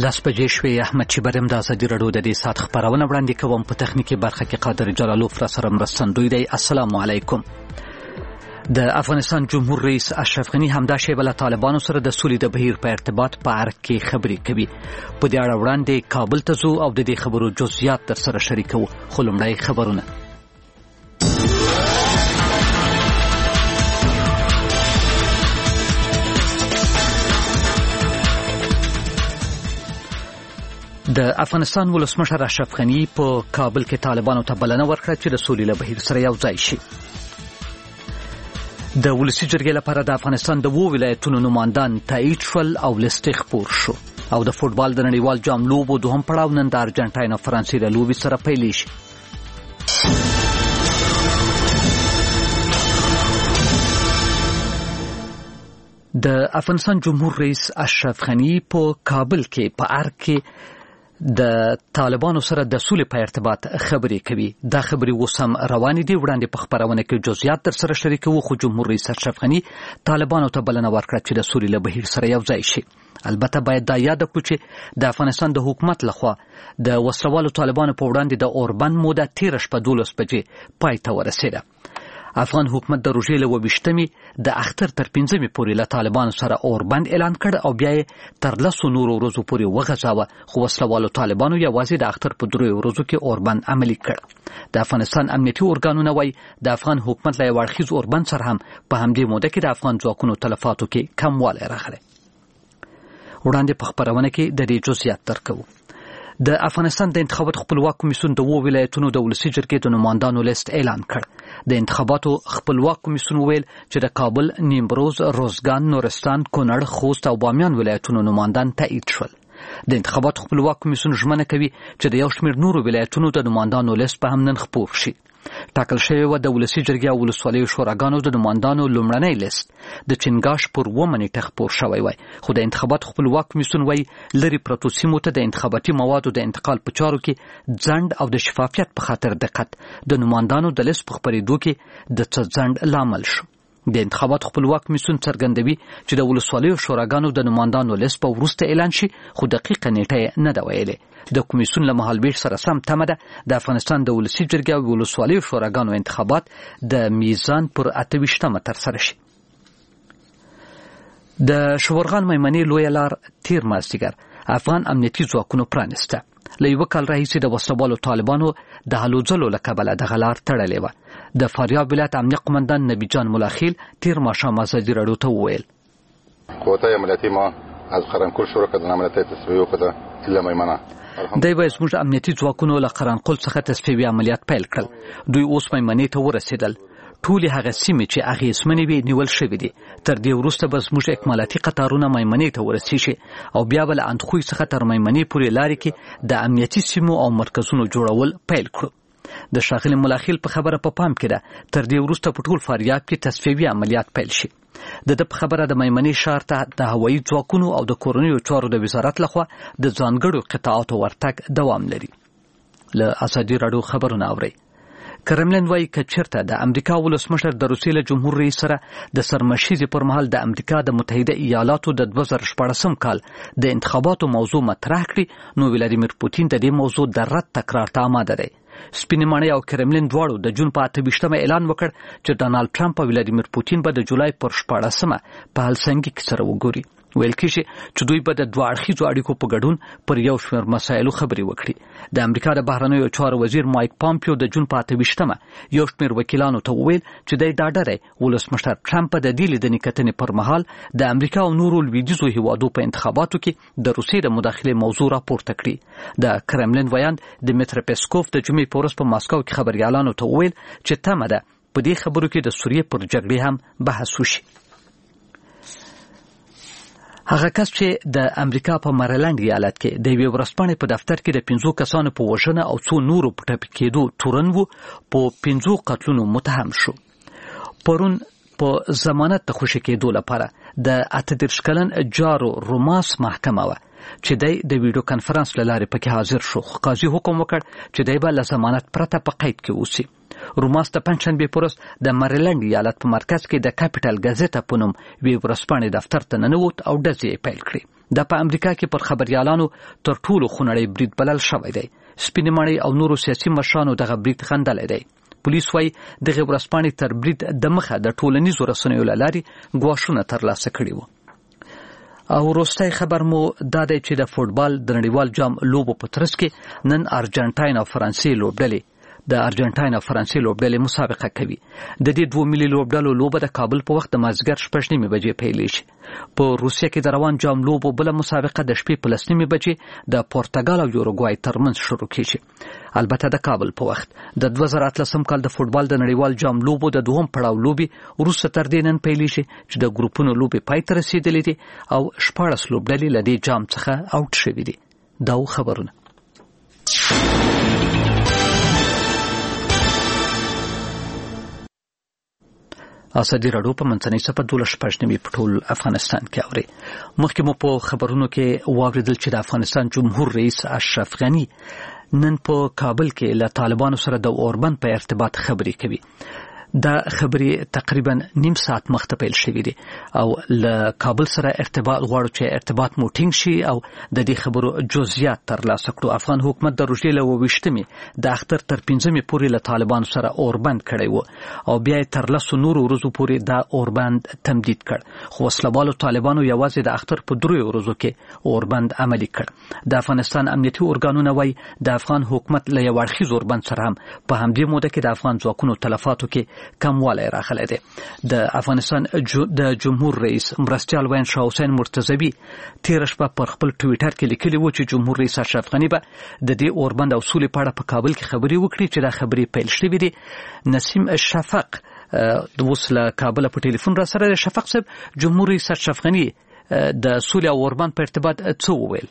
لاس بجې شوې. احمد چیبرم د ازادي راډیو د دې ساعت خبرونه وړاندې کوم. په تخنیکی برخه کې قادر جلالوف را سره مرستندوی دی. السلام علیکم. د افغانستان جمهور رئیس اشرف غنی همدا شیبه له طالبانو سره د سولې د بهیر په ارتباط په اړه کې خبرې کوي. په دې اړه وړاندې کابل ته ځو او د دې خبرو جزئیات در سره شریکو. خو لومړی خبرونه. د افغانستان ولسمشر اشرف غنی په کابل کې طالبانو ته بلنه ورکړه چې د سولې له بهیر سره یو ځای شي. د ولسي جرګې لپاره د افغانستان د 2 ولایتونو نمایندان تایید شول او لیست خپور شو. او د فوټبال د نړیوال جام لوبو دوهم پړاو نن د ارجنټاین او فرانسې له لوبې سره پیلېږي. د افغانستان جمهور رئیس اشرف غنی په کابل کې په ارګ کې د طالبانو سره د سولې په ارتباط خبرې کوي. دا خبرې اوس هم روانې دي. وړاندې په خبرونه کې جزئیات در سره شریکوو. خو جمهور رئیس اشرف غنی طالبانو ته بلنه ورکړه چې د سولې له بهیر سره یو ځای شي. البته باید دا یاد کړو چې د افغانستان د حکومت لخوا د وسلوالو طالبانو په وړاندې د اوربند موده 13 شپه 12 بجې پای ته ورسېده. افغان حکومت د روژې له 22 د اختر تر 15 پورې له طالبانو سره اوربند اعلان کړ او بیا یې تر 10 نورو ورځو پورې وغځاوه. خو وسلوالو طالبانو یوازې د اختر په 3 ورځو کې اوربند عملي کړ. د افغانستان امنیتي ارګانونه وایي د افغان حکومت له اړخیز اوربند سره هم په همدې موده کې د افغان ځواکونو تلفاتو کې کموالی راغلی. وړاندې په خبرونه کې د دې جزئیات درکوو. د افغانستان د انتخاباتو خپلواک کمیسیون د 2 ولایتونو د ولسي جرګې د نمایندانو لیست اعلان کړ. د انتخاباتو خپلواک کمیسیون ویل چې د کابل، نیمروز، روزګان، نورستان، کونړ، خوست او بامیان ولایتونو نمایندان تایید شول. د انتخاباتو خپلواک کمیسیون ژمنه کوي چې د یو شمېر نورو ولایتونو د نمایندانو لیست په هم نن خپور شي. ټاکل شوی و د ولسي جرګې او ولسوالیو شوراګانو د نمایندانو لومړنی لیست د چنګاش پر 2 نیټه خپور شوی وای. خو د انتخاباتو خپلواک کمیسیون وایي لري پرتو سیمو ته د انتخاباتي موادو د انتقال په چارو کې ځنډ او د شفافیت په خاطر دقت د نمایندانو د لیست په خپرېدو کې د څه ځنډ لامل شو. د انتخاباتو خپلواک کمیسیون څرګندوي چې د ولسوالیو شوراګانو د نمایندانو لیست په وروسته اعلان شي. خو دقیقه نیټه نه ده ویلې. د کمیسیون له مهالویش سره سم تمه ده د افغانستان د ولسي جرګې او ولسوالیو شوراګانو انتخابات د میزان پر 28 تر سره شي. د شورغان میمنې لویه لار تیر مازدیګر افغان امنیتي ځواکونو پرانسته. له یو کال راهیسې د وسلوالو طالبانو د هلو ځلو له کبله دغه لار تړلې وه. د فاریاب ولایت امنیه قمندان نبی جان ملاخیل تیر ماښام ازادي راډیو ته وویل قوتای عملیاتی ما از قرنقل شروع کردن عملیات تصفیه وکړه الا میمنه. دی به زموږ امنیتي ځواکونو له قرنقل څخه تصفیوي عملیات پیل کړل. دوی اوس میمنې ته ورسېدل. ټولې هغه سیمې چې اغېزمنې وي نیول شوې دي. تر دې وروسته به زموږ اکمالاتي قطارونه میمنې ته ورسیږي او بیا به له اندخوی څخه تر میمنې پورې لارې کې د امنیتي سیمو او مرکزونو جوړول پیل کړو. د ښاغلي ملاخیل په خبره په پام کې ده تر دې وروسته په ټول فاریاب کې تصفیوي عملیات پیل شي. د په خبره د میمنې ښار ته د هوایي ځواکونو او د کورنیو چارو د وزارت لخوا د ځانګړو قطاعاتو ورتګ دوام لري. له ازادي راډیو خبرونه اورئ. کرملین وایي که چېرته د امریکا ولسمشر د روسیې له جمهور رئیس سره د سرمشیزې پر مهال د امریکا د متحده ایالاتو د 2014 کال د انتخاباتو موضوع مطرح کړي نو ولادیمیر پوتین د دې موضوع د رد تکرار ته آماده دی. سپینې ماڼۍ او کرملین دواړو د جون په 28 اعلان وکړ چې ډانالډ ټرمپ او ولادیمیر پوتین به د جولای پر 14 په هلسنګي کې سره وګوري. ویل کېږي چې دوی به د دوه اړخیزو اړیکو په ګډون پر یو شمېر مسایلو خبرې وکړي. د امریکا د بهرنیو چارو وزیر مایک پامپیو د جون په 28 یو شمېر وکیلانو ته وویل چې دی ډاډه دی ولسمشر ټرمپ د دې لیدنې کتنې پر مهال د امریکا او نورو لویدیځو هیوادو په انتخاباتو کې د روسیې د مداخلې موضوع راپورته کړي. د کرملین ویاند دمیتری پیسکوف د جمعې په ورځ په ماسکو کې خبريالانو ته وویل چې تمه ده په دې خبرو کې د سوریې پر جګړې هم بحث وشي. هغه کس چې د امریکا په مریلند ایالت کې د یوې ورځپاڼې په دفتر کې د 5 کسانو په وژنه او 2 نورو په ټپي کېدو تورن وو په 5 قتلونو متهم شو. پرون په ضمانت د خوشي کېدو لپاره د 38 کلن جارو روماس محکمه وه چې د ویډیو کانفرنس له لارې پکې حاضر شو. قاضي حکم وکړ چې دی به له ضمانت پرته په قید کې اوسي. روماس د پنځشنبه پورس د مریلند ایالت په مرکز کې د کیپټل ګازیټا په نوم وی ورځپاڼې دفتر ته ننوت او ډزې پیل کړې. د په امریکا کې پر خبريالانو تر ټولو خونړی برید بلل شوی دی. سپینې ماڼۍ او نورو سیاسي مشرانو دغه برید خندلې دی. پولیس وايي دغه ورځپاڼې تر برید د مخه د ټولنیزو رسنیو له لارې ګواښونه ترلاسه کړي وو. او وروستی خبر مو دا دی چې د فوټبال د نړیوال جام لوبو په ترڅ کې نن ارجنټاین او فرانسې لوبډلې مسابقه کوي. د دې دوه ملي لوبډلو لوبه د کابل په وخت د مازیګر 6:30 بجې پیل شي. په روسیه کې د روان جام لوبو بل مسابقه د شپې په 9:30 بجې د پرتګال او یوروګوای ترمنځ شروع کیږي. البته د کابل په وخت د 2013 کال د فوټبال د نړیوال جام لوبو د دوهم پړاو لوبي وروسته تر دې نن پیل شي چې د ګروپونو لوبي پای ته رسیدلې دي او 14 لوبډلې له دې جام څخه اوټ شوې دي. دا خبرونه. اسدی راډیو په منځنۍ صفه 12 په ټول افغانستان کې اوري. مخکې مو په خبرونو کې واوریدل چې د افغانستان جمهور رئیس اشرف غنی نن په کابل کې له طالبانو سره د اوربند په ارتباط خبرې کوي. دا خبرې تقریبا نیم ساعت مخته پیل شوې دي او له کابل سره ارتباط غواړو چې ارتباط مو ټینګ شي او د دې خبرو جزئیات ترلاسه کړو. افغان حکومت د روژې له 28 د اختر تر 15 پورې له طالبانو سره اوربند کړی وو او بیا تر 10 نورو ورځو پورې دا اوربند تمدید کړ. خو وسلوالو طالبانو یوازې د اختر په 3 ورځو کې اوربند عملی کړ. د افغانستان امنیتي ارګانونه وايي د افغان حکومت له یو اړخیز اوربند سره هم په همدې موده کې د افغان ځواکونو تلفاتو کې کموالی راغلی دی. د افغانستان د جمهور رئیس مرستیال وین شاه حسین مرتضوی تیر شپه پر خپل ټویټر کې لیکلی و چې جمهور رئیس اشرف غنی به د دې اوربند او سولې په اړه په کابل کې خبرې وکړي چې دا خبرې پیل شوې دي. نسیم شفق د وسله کابل په ټلیفون را سره. شفق صاحب، جمهور رئیس اشرف غنی د سولې او اوربند په ارتباط څه وویل؟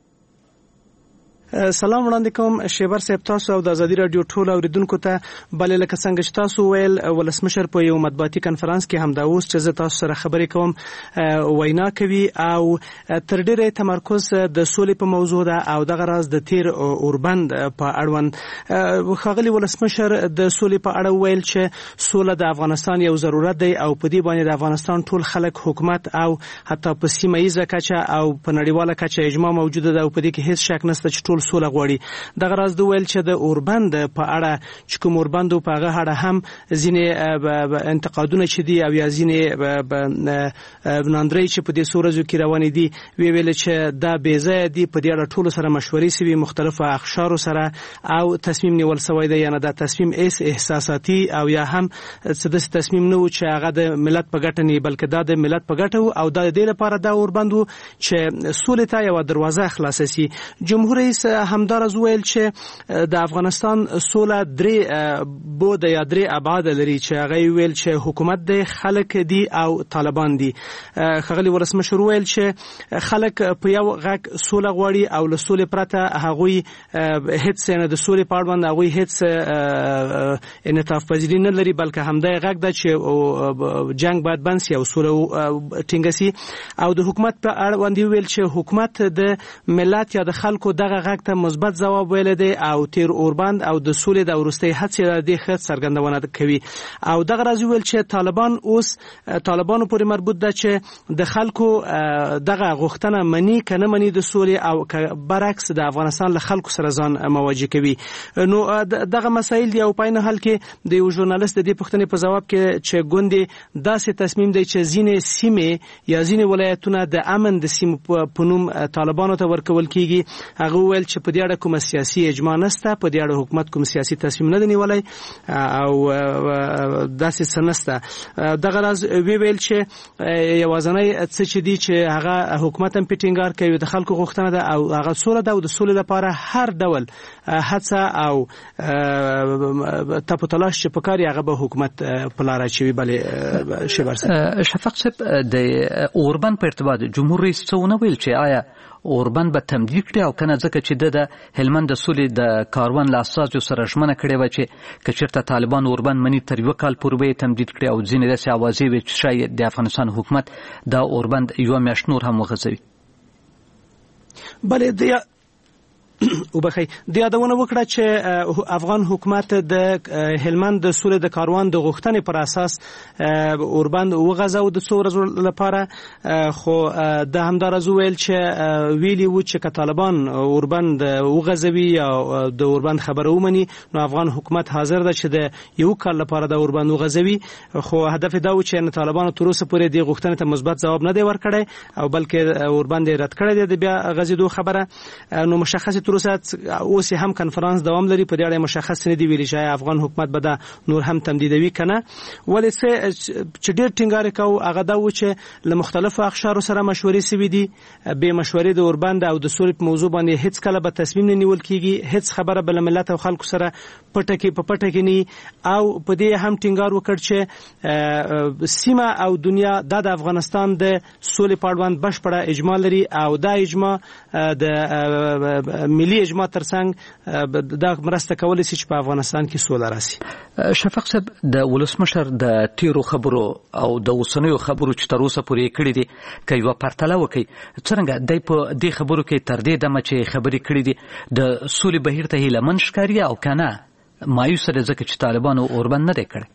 سلام وړاندې کوم شیبر صاحب، تاسو او د ازادي رادیو ټول اوریدونکو ته. بلې لکه څنګه چې تاسو ویل، ولسمشر په یو مطبوعاتي کنفرانس کې هم دا اوس چې زه تاسو سره خبرې کوم وینا کوي او تر ډیره تمرکز د سولې په موضوع ده او دغه راز د تیر اوربند په اړوند ښاغلي ولسمشر د سولې په اړه ویل چې سوله د افغانستان یو ضرورت دی او په دې باندې د افغانستان ټول خلک، حکومت او حتی په سیمه ییزه کچه او په نړیواله کچه اجماع موجوده ده او په دې کې هیڅ شک نشته چې ټول سوله غواړي. دغه راز د ویل چې د اوربند په اړه چې کوم اوربند په هغه اړه هم ځینې انتقادونه چې دي او یا ځینې بناندري چې په دې سورزو کې روان دي ویل چې دا بې ځای دي. په دې اړه ټول سره مشورې سوي، مختلفو اقشارو سره او تصمیم نیول شوی دی. یعنی دا تصمیم احساساتي او یا هم څه تصمیم نه و چې هغه د ملت په ګټه نه، بلکې دا د ملت په ګټه او د دې لپاره دا اوربند چې سولې ته یو دروازه خلاصه شي. جمهور رئیس همدارز ویل چې د افغانستان سوله درې بود یا درې ابعاد لري چې هغه ویل چې حکومت دی، خلک دي او طالبان دي. ښاغلي ولسمشر ویل چې خلک په یو غږ سوله غواړي او له سولې پرته هغوی هیڅ نه د سولې په اړه هغوی هیڅ انعطاف پذیری نه لري، بلکې همدای غږ ده چې جنگ باید بند شي او سوله ټینګه شي. او د حکومت په اړه ویل چې حکومت د ملت یا د خلکو دغه غږ ته مثبت جواب ویل دی او تیر اوربند او د سولې د ورستۍ هڅې د ښه څرګندونه کوي. او دغه راز ویل چې طالبان اوس طالبانو پورې مربوط ده چې د خلکو دغه غوښتنه مني کنه مني د سولې او برعکس د افغانستان له خلکو سره ځان مواجه کوي. نو دغه مسایل دی او پاینه حل کې د یو ژورنالیست د پوښتنې په جواب کې چې ګوندې داسې تصمیم دی چې ځینې سیمې یا ځینې ولایتونه د امن د سیمو په نوم طالبانو ته ورکول کیږي. هغه ویل چې په دې اړه کوم سیاسي اجماع نشته، په دې اړه حکومت کوم سیاسي تصمیم نه دی نیولی او داسې څه نشته. دغه راز ویل چې یوازینی څه چې دی چې هغه حکومت هم په ټینګار کوي د خلکو غوښتنه ده او هغه سوله ده او د سولې لپاره هر ډول هڅه او تپوتلاش چې پکاري هغه به حکومت په لار اچوي. بلې شفق صاحب، د اوربند په ارتباط جمهور رئیس څه ونه ویل چې آیا اوربند به تمدید کړي او کنه، ځکه چې د هلمند د سولې د کاروان له اساسو سره ژمنه کړې و چې کچرته طالبان اوربند منی تر یو کال پورې تمدید کړي او ځینې داسې اوازې وي چې شاید د افغانستان حکومت دا اوربند یو میاشت نور هم وغځوي. بلې وبخي د یادونه وکړه چې افغان حکومت د هلمند د سولې د کاروان د غوښتنې پر اساس اوربند وغځاو د څو ورځې لپاره، خو د همدارز ویل چې ویلي و چې طالبان اوربند وغځوي او د اوربند خبره ومني نو افغان حکومت حاضر ده چې د یو کال لپاره د اوربند وغځوي، خو هدف دا و چې طالبان تر اوسه پورې د غوښتنې ته مثبت ځواب نه دی ورکړی او بلکې اوربند رد کړی دی د بیا غځېدو خبره. نو مشخص تر اوس هم کنفرانس دوام لري، په دې اړه مشخص نه دی ویلي چې افغان حکومت به دا نور هم تمدیدوي کنه، ولې چې ډېر ټینګار کوي هغه دا و چې له مختلفو اقشارو سره مشورې سوي دي، به مشورې د اوربند او د سولې په موضوع باندې هیڅ کله به تصمیم نه نیول کیږي، هیڅ خبره بل ملت او خلکو سره پټه کې نه، او په دې هم ټینګار وکړ چې سیمه او دنیا د افغانستان د سولې په اړوند بشپړه اجماع لري او دا اجماع د ملي اجماع ترڅنګ دا مرسته کولی شي چې په افغانستان کې سوله راشي. شفیق صاحب د ولسمشر د تیرو خبرو او د اوسنیو خبرو چې تر اوسه پورې کړي دي که یوه پرتله وکړي څرنګه دی په دې خبرو کې تر دې دمه چې خبرې کړي دي د سولې بهیر ته هیلهمن ښکاري او که نه مایوسه دی ځکه چې طالبانو اوربند نه دی کړی؟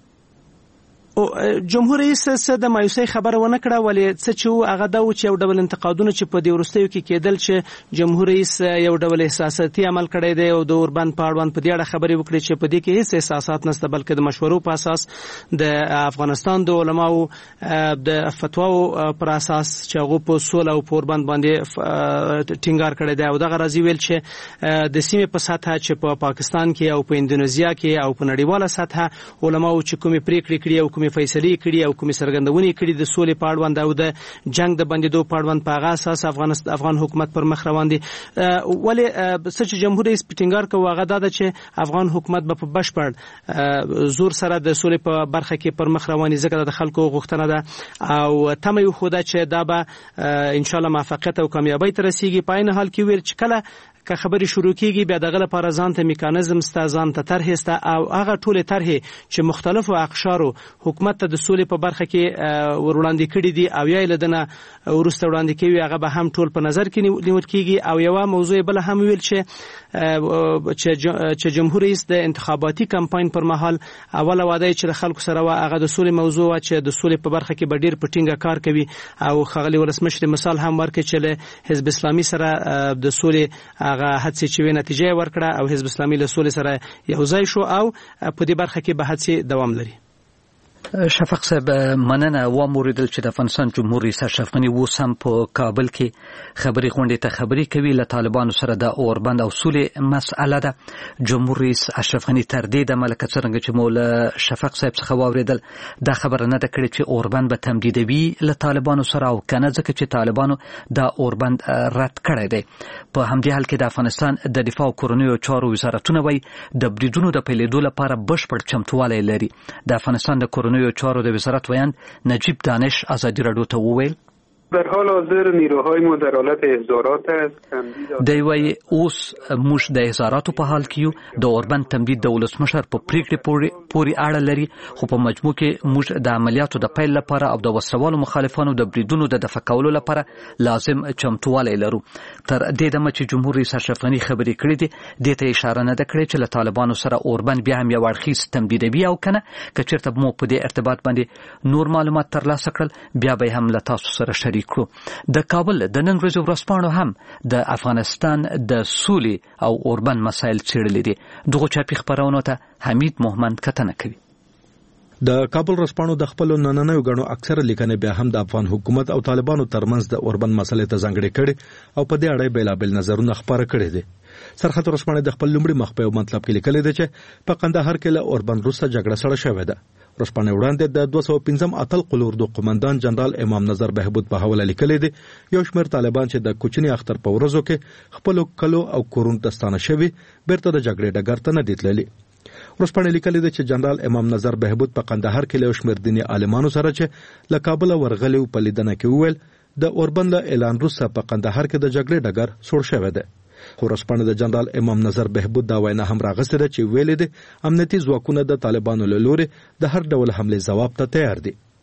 جمهور رئیس د مایوسۍ خبره ونه کړه، ولې څه چې هغه دا و چې یو ډول انتقادونه چې په دې وروستیو کې کېدل چې جمهور رئیس یو ډول احساساتي عمل کړی دی او د اوربند په اړوند په دې اړه خبرې وکړي چې په دې کې هیڅ احساسات نشته بلکې د مشورو په اساس د افغانستان د علماو د فتواو پر اساس چې هغه په سوله او په اوربند باندې ټینګار کړی دی او دغه راځي ویل چې د سیمې په سطحه چې په پاکستان کې او په اندونیزیا کې او په نړیواله سطحه علماو چې کومې پریکړې کړي او کومې فیصلې کړي او کومې څرګندونې کړي د سولې په اړوند او د جنگ د بندېدو په اړوند په هغه اساس افغان حکومت پر مخ روان دي. ولې څه چې جمهور رئیس ټینګار کوي هغه دا ده چې افغان حکومت به په بشپړ زور سره د سولې په برخه کې پر مخ روان دي ځکه د خلکو غوښتنه ده او تمه یې خوده چې دا به ان شاء الله موفقیت او کامیابی ته رسیږي. په عین حال کې ویل چې کله که خبرې شروع کیږي بیا دغه لپاره ځان ته میکانیزم سته، ځان ته طرحې سته او هغه ټولې طرحې چې مختلفو اقشارو حکومت ته د سولې په برخه کې وړاندې کړي دي او یا یې له دنه وروسته وړاندې کوي هغه به هم ټول په نظر کې نیول کیږي. او یوه موضوع بله هم ویل چې جمهور رئیس د انتخاباتي کمپاین پر مهال اوله وعده چې د خلکو سره هغه د سولې موضوع و چې د سولې په برخه کې به ډېر په ټینګه کار کوي او ښاغلي ولسمشر مثال هم ورکړي چې له حزب اسلامي سره د سولې هغه هڅې چې وی نتیجه ورکړه او حزب اسلامي له سولې سره یو ځای شو او په دې برخه کې به هڅې دوام لري. شفیق صاحب مننه. واوریدل چې د افغانستان جمهور رئیس اشرف غني اوس هم په کابل کې خبري غونډې ته خبري کوي له طالبانو سره د اوربند او سولې مسأله ده. جمهور رئیس اشرف غني تر دې د ملک څرنګه چې مولا شفیق صاحب څخه واوریدل دا خبره نه ده کړې چې اوربند به تمدیدوي له طالبانو سره او کنه ځکه چې طالبانو دا اوربند رد کړی دی. په همدې حال کې د افغانستان د دفاع او کورنیو چارو وزارتونه وایي د بریدونو د پیلېدو لپاره بشپړ چمتووالی لري. د افغانستان د کورنیو چارو د وزارت ویاند نجیب دانش ازادي رادیو ته وویل در حال حاضر نیروهای ما در حالت احضارات است. دی وایي اوس موږ د احضاراتو په حال کې یو. د اوربند تمدید د ولسمشر په پریکړې پورې اړه لري خو په مجموع کې موږ د عملیاتو د پیل لپاره او د وسلوالو مخالفانو د بریدونو د دفع کولو لپاره لازم چمتووالی لرو. تر دې دمه چې جمهور رئیس اشرف غني خبرې کړې دي دې ته اشاره نه ده کړې چې له طالبانو سره اوربند بیا هم یو اړخیز تمدیدوي او کنه که چېرته مو په دې ارتباط باندې نور معلومات ترلاسه کړل بیا به هم له تاسو سره شریک کړو. د کابل د نن ورځې ورځپاڼو هم د افغانستان د سولې او اوربند مسایل څېړلي دي. دغو چاپي خپرونو ته حمید محمد کتنه کوي. د کابل ورځپاڼو د خپل نننیو غنو اکثره لیکنې بیا هم د افغان حکومت او طالبانو ترمنځ د اوربند مسلې ته ځانګړې کړي او په دې اړه بیلابل نظرونه خپاره کړي دي. سرحد ورځپاڼه د خپل لومړي مخ په مطلب کې لیکلي دي چې په قندهار کې له اوربند وروسته جګړه سره شوې ده. ورځپاڼه وړاندې د 215 اتل قلوردو قومندان جنرال امام نظر بهبود په حواله لیکلي دي یو شمېر طالبان چې د کوچني اختر په ورځو کې خپل کلو او کورون تستانه شوي بیرته د جګړې ډګر ته نه دي تللي. ورځپاڼه لیکلي دي چې جنرال امام نظر بهبود په قندهار کې له شمېر دیني عالمانو سره چې له کابل ورغلي په لیدنه کې وویل د اوربند له اعلان وروسته په قندهار کې د جګړې ډګر سوړ شوی دی. خو ورځپاڼه د جنرال امام نظر بهبود دا وینا هم راغستې ده چې ویلي دي امنیتي ځواکونه د طالبانو له لوري د هر ډول حمله ځواب ته تیار دي.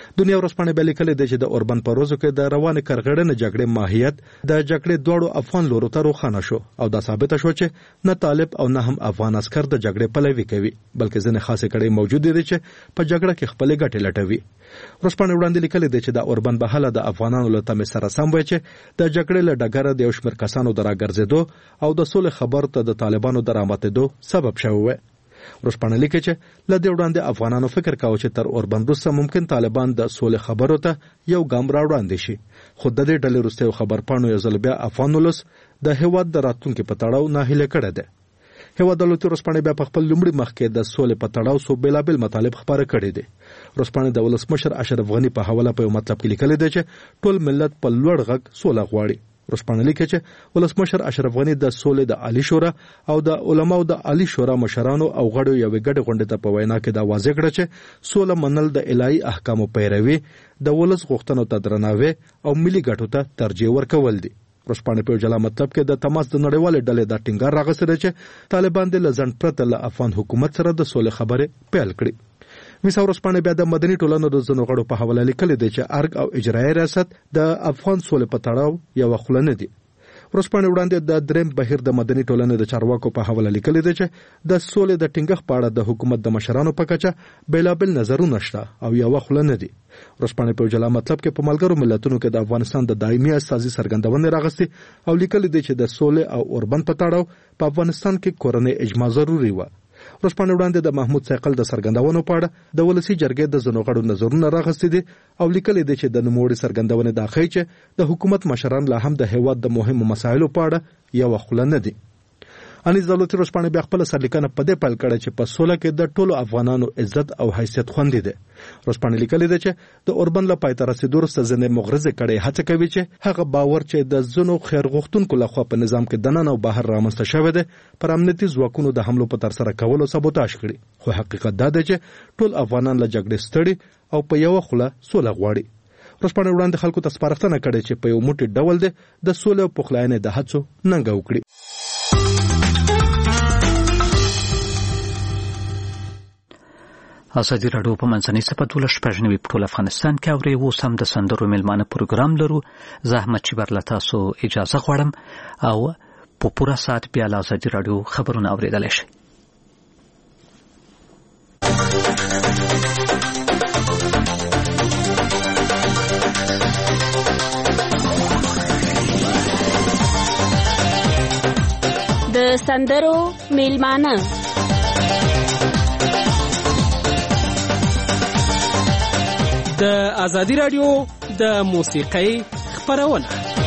دنیا ورځپاڼې بیا لیکلي دي چې د اوربن په ورځو کې د روانې کرغړنې جګړې ماهیت د جګړې دواړو افغان لورو ته روښانه شو او دا ثابته شو چې نه طالب او نه هم افغان عسكر د جګړې پلوي کوي بلکې ځینې خاصې کړۍ موجود دي چې په جګړه کې خپل ګټې لټوي. ورځپاڼې وړاندې لیکلي دي چې د اوربن بهاله د افغانانو له تمې سره سم وي چې د جګړې له ډګره د یو شمېر کسانو د راګرځېدو او د سولې خبر ته د طالبانو د راماتېدو سبب شوی و. ورځپاڼه لیکي چې له دې وړاندې افغانانو فکر کاوه چې تر اوربن وروسته ممکن طالبان د سولې خبرو ته یو ګام راوړاندې شي خو د دې ډلې وروسته خبرپاڼو یو ځل بیا افغان ولس د هیواد د راتلونکي په تړاو ناهیله کړی دی. هیواد دولتي ورځپاڼې بیا په خپل لومړي مخ کې د سولې په تړاو سو بیلابل مطالب خبره کړي دي. ورځپاڼې د ولسمشر اشرف غنی په حواله په یو مطلب کې لیکلي دي چې ټول ملت په لوړ غږ سوله غواړي. ورځپاڼه لیکي چې ولسمشر اشرف غنی د سولې د عالی شورا او د علماو د عالی شورا مشرانو او غړو یو ګډ غونډه ته په وینا کې دا واضح کړ چې سوله منل د الهي احکامو پیروي د ولس غوښتنو ته درناوی او ملي ګټو ته ترجیح ورکول دي. ورځپاڼې په جلا مطلب کې د تماس د نړیوال ډلې د ټینګار راغسته چې طالبان د لزند پرته له افغان حکومت سره د سولې خبرې پیل کړي. ویسا ورځپاڼې بیا د مدني ټولنو د ځینو غړو په حواله لیکلي دي چې ارګ او اجرایي ریاست د افغان سولې په تړاو یو خله نه دي. ورځپاڼې وړاندې د دریم بهیر د مدني ټولنې د چارواکو په حواله لیکلي دي چې د سولې د ټینګښت په اړه د حکومت د مشرانو په کچه بیلابل نظرونه شته او یو خله نه دي. ورځپاڼې په جلا مطلب کې په ملګرو ملتونو کې د افغانستان د دایمي استازي څرګندونه راغستې او لیکلي دي چې د سولې او اوربن په تړاو په افغانستان کې کورنۍ اجماع ضروري و. ورځپاڼې وړاندې د محمود سایقل د څرګندونو په اړه د ولسی جرګې د ځینو غړو نظرونه راغستې دي او لیکلي دي چې د نوموړي څرګندونې دا ښیي چې د حکومت مشران لا هم د هیواد د مهمو مسایلو په اړه یو خله نه دي. انیس دولتي ورځپاڼې بیا خپل سرلیکنه په دې پیل کړه چې په سوله کې د ټولو افغانانو عزت او حیثیت خوندي دي. ورځپاڼې لیکلي دي چې د اوربن له پای ته رسیدو وروسته ځینې مغرضې کړۍ هڅه کوي چې هغه باور چې د ځینو خیر غوښتونکو لخوا په نظام کې دننه او بهر رامنځته شوی دی پر امنیتي ځواکونو د حملو په ترسره کولو سبوتاژ کړي. خو حقیقت دا دی چې ټول افغانان له جګړې ستړي او په یو خوله سوله غواړي. ورځپاڼې وړاندې خلکو ته سپارښتنه کړې چې په یو موټی ډول دی د سولې او پخلاینې د هڅو ننګه وکړي. ازادي راډیو په منځنۍ سپه 12 په ټول افغانستان کې اوري. اوس هم د سندرو میلمانه پروګرام لرو. زحمت چې برله تاسو اجازه غواړم او په پوره ساعت بیا له ازادي راډیو خبرونه اوریدلی شئ. د سندرو میلمانه د ازادي راډیو د موسیقۍ خبرونه.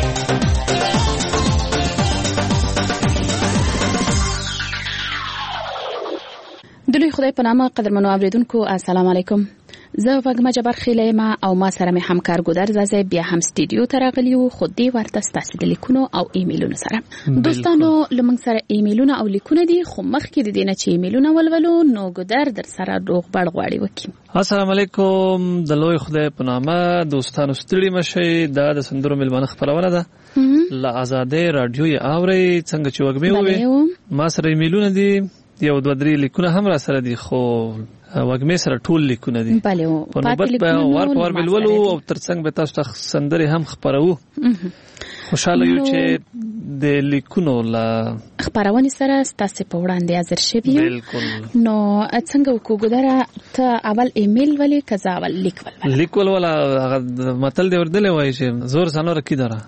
د لوی خدای په نامه قدرمنو اوریدونکو السلام علیکم. زه وګما جبر خیلې ما او ما سره مې همکار ګودر زازه بیا هم سټډیو ته راغلی او خودي ورته ستاسو د لیکونو او ایمیلونو سره. دوستانو لمن سره ایمیلونه او لیکونه دي خو مخکې د دینه چې ایمیلونه ولولو نو ګودر در سره روغ بړ غواړي وکي. السلام علیکم. د لوی خدای په نامه دوستانو ستړي مشي د سندرو ملمنه خبرونه ده لا آزادې رادیو یې اوري څنګه چې وګمې وې ما سره ایمیلونه دي یو دوه درې لیکونه هم را سره دي خو وګمې سره ټول لیکونه دي. بله په نوبت به ور بلولو او ترڅنګ به تاسو ته سندري هم خبرو. خوشاله یو چې د لیکونو لا خبرونه سره ستاسو په وړاندې حاضر شوي. بالکل. نو څنګه وکړو ته اول ایمیل ولې کزا اول لیکول ولا متل دی وردلې وای چې زور سنور کیدره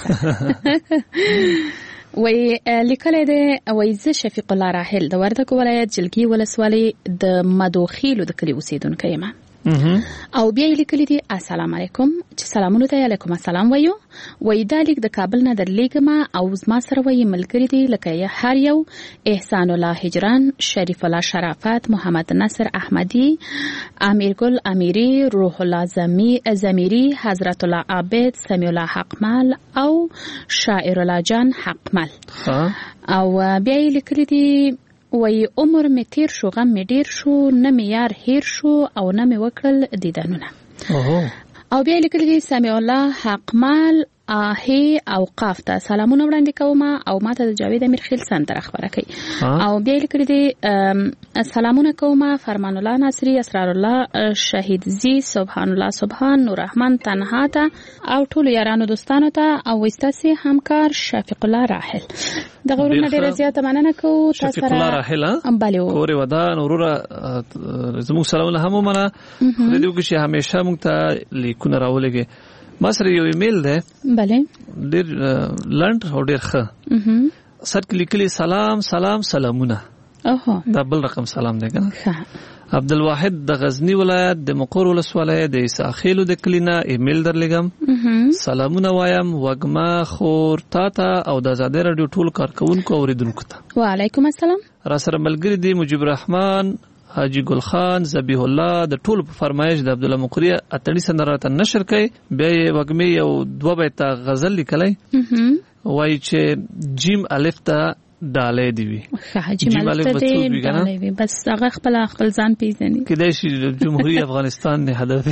وی لیکل دی وی ز شفیق الله راحل د وردګ ولایت جلګي ولسوالۍ د مدوخیلو د کلی اوسیدونکو یم او بیا لیکل دی السلام علیکم چې سلامونه ته علیکم السلام ویو وی دا لیک د کابل نه درلیږم او زما سره وی ملګری دی لکه هر یو احسان الله هجران شریف الله شرافت محمد نصر احمدی امیر گل امیری روح الله زمیری حضرت الله عابد سمیع الله حقمل او شاعر الله جان حقمل او بیا لیکل دی وی عمر می تیر شو غم می ډیر شو نه می یار هیر شو او نه می وکړل دیدنونه او بیا لیکل دي سمیع الله حقمل هي او قاف ته سلامونه وړاندې کوم او ماته د جاوید امیر خیل سنتر خبره کوي او بیا لیکلي دي سلامونه کوم فرمان الله ناصری، اسرار الله شهید زی، سبحان الله سبحان، نور رحمان تنها ته او ټول یارانو دوستانو ته او وستاسي همکار شفیق الله راحل. دغه ورونه ډیره زیاته مننه کوو تاسو سره. شفیق الله راحل کورې ودان وروره زموږ سلامونه هم ومنه. خدای دې وکړي چې همیشه موږ ته لیکونه راولېږي. ما سره یو ایمیل ده بله ډېر لنډ او ډېر ښه سر کې لیکلي سلام سلام سلامونه. دا بل رقم سلام دی که نه. عبدالواحد د غزنی ولایت د مقر ولسوالۍ د عیساخیلو د کلینا ایمیل درلګم. سلامونه وایم وګما خور تاته او د آزادۍ رادیو ټول کارکونکو اوریدونکو ته. وعلیکم السلام. را سره ملګری دی مجيب الرحمن، حاجی ګل خان، ذبیح الله د ټول په فرمایش د عبد الله مقری اتړي سندره نشر کړي. بیا وګمې یو 2 بیت غزل لیکلای وای چې جیم الف ته ډالې دی وی. جیم الف ته ډالې وی بس هغه خپل ځان پیژني کله چې جمهوریت افغانستان نه هدف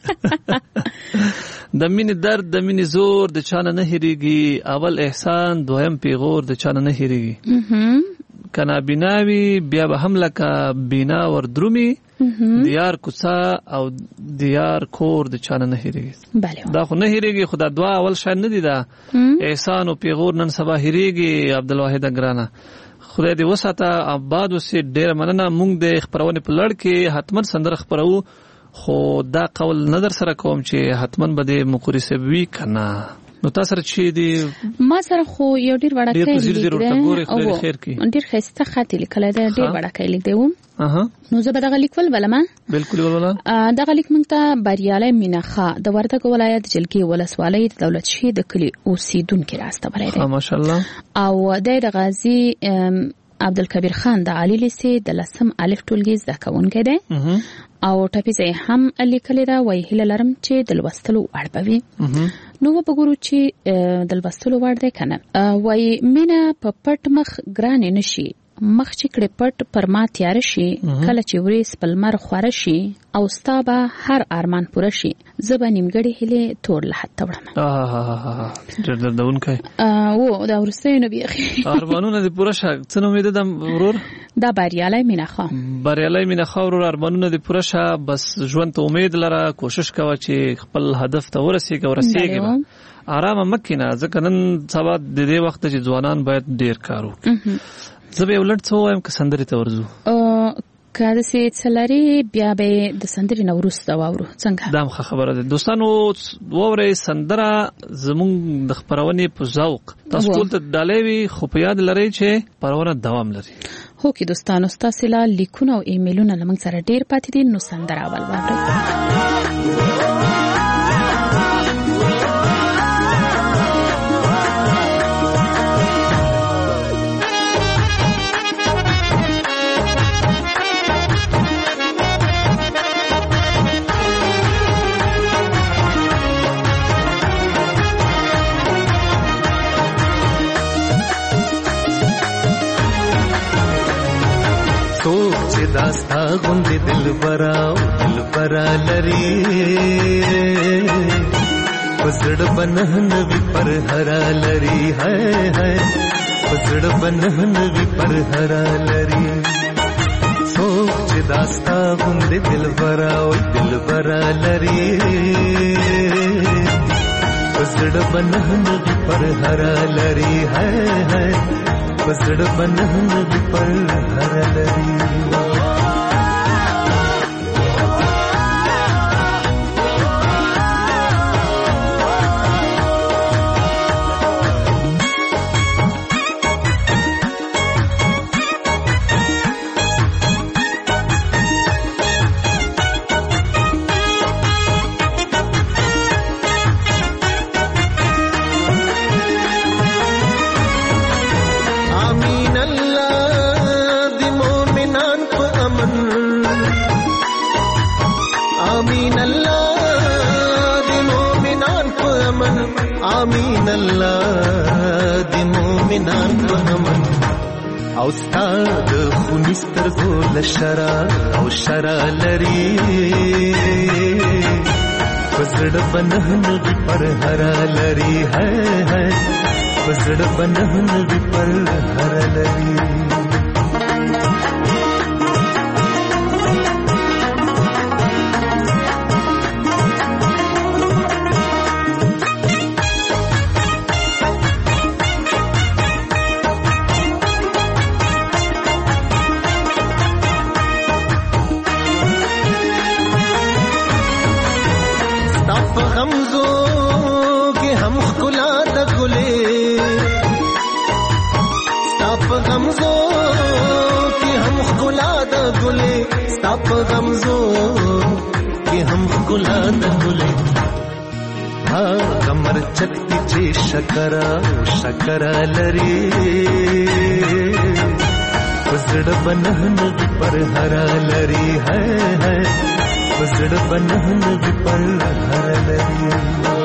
د مینې درد د مینې زور د چانه نه هریږي، اول احسان دویم پیغور د چانه نه هریږي. کنا بناوی بیا به هم لکه بنا ور درومي دیار کوڅه او دیار کور د چانه نه هریږي. دا خو نه هریږي، خدا دعا اول شاید نه دي. دا احسان او پیغور نن سبا هریږي. عبدالواحد ګرانه خدای دې وساته آباد وسې. ډېر مننه. مونږ د خبرونه په لړ کې حتما سندره خبرو، خو دا قول نظر سره کوم چې حتما به د مقری سبوي کنه. نو تاسو سره چې دی ما سره خو یو ډیر وړه کلی او ډیر خسته خاطر لیکل دی، ډیر وړه کلی دی. نو زه به دغه لیکول ولما بالکل ولولا دغه لیک مونږ ته بریاله مینخه د وردګ ولایت جلګي ولسوالۍ د دولت شهید د کلی اوسیدونکو راسته بلای دی. ماشاءالله. او د غازی عبدالکبیر خان د عالی لیسې د لسم الف ټولګي زده کوونکی دی او ټاپیزه هم لیکل دا وای هله لرم چې د لوستلو اړ بوي. نو وګورو چې د لوستلو وړ دی کنه. وای مینا په پټ مخ ګران نشي، مخ چې کړه پټ پر ما تیار شي، کله چې ورې سپلمر خور شي او ستابه هر ارمان پوره شي، زبا نیمګړی هله تور له حتی وړم. ډېر دردونکی او دا ورسېنو بیا ارمانونه دې پوره شه. څه امید ده ورور؟ دا بریالي مینخه. بریالي مینخه ورور ارمانونه دې پوره شه. بس ژوند ته امید لره، کوشش کوه چې خپل هدف ته ورسېږي. آرام مکینه ځکه نن سبا د دې وخت چې ځوانان باید ډېر کار وکړي. زه به ولټ څه وایم که سندرې ته ورځو که داسې څه لري بیا به د سندرې نه وروسته واورو. څنګه؟ دا هم ښه خبره ده. دوستانو واورئ سندره زموږ د خپرونې په ذوق تاسو ټول ته ډالۍ وي، خو په یاد لرئ چې خپرونه دوام لري. هو کې دوستانو ستاسې له لیکونه او ایمیلونه له موږ سره ډېر پاتې دي. نو سندره اول واورئ. داستا غوندې دلبرا لري پسړ بنهنوي پر هرا لري. هاي هاي پسړ بنهنوي پر هرا لري. سوچ داستا غوندې دلبرا لري پسړ بنهنوي پر هرا لري. هاي هاي پسړ بنهنوي پر هرا لري. آمین الله د مومنان په امن او ستاد خونستر زول شرا او شرا لري पसड़ बनहन भी पर हरा लरी है पसड़ बनहन भी पर हरा लरी आप गमजो कि हम गुलाद गुले हाँ कमर चक्की चे शकरा लरी पसड़ बनहन भी पर हरा लरी है पसड़ बनहन भी पर हरा लरी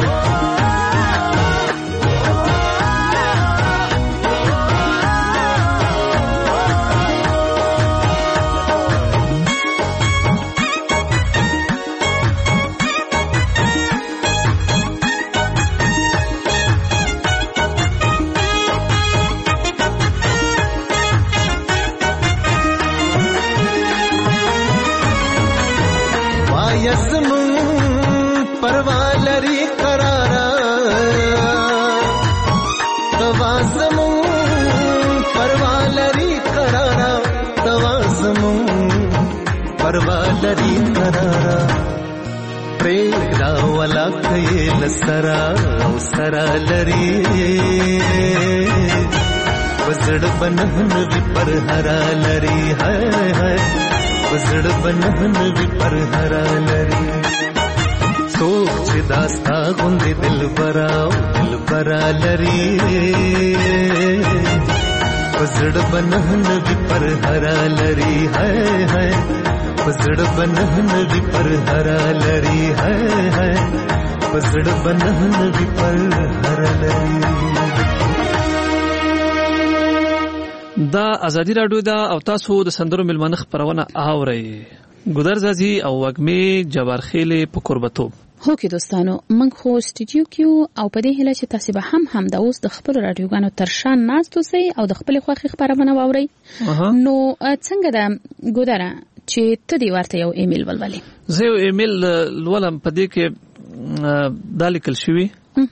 परवालरी करारा प्रेरा वाला कये सरा लरी पसड़ बनहन भी पर हरा लरी है पसड़ बनहन भी पर हरा लरी सोच दास्ता गुंदी दिल बरा लरी पसड़ बनहन भी पर हरा लरी है पसड़ बनहन भी पर हरा लरी है पसड़ बनहन भी पर हरा लरी دا ازادي رادیو دا او تاسو د سندرو ملمنه خبرونه اورئ ګودرزازي او وګمي جبارخیل په قربتوب هو کې دوستانو من خو سټډیو کې او په دې هله چې تاسو به هم د اوس د خبرو رادیوګانو ترشان ناستو سي او د خپل خوخي خبرونه واورئ نو څنګه دا ګودره چې ته دی ورته یو ایمیل ولولې زه یو ایمیل لولم په دې کې دالیکل شوی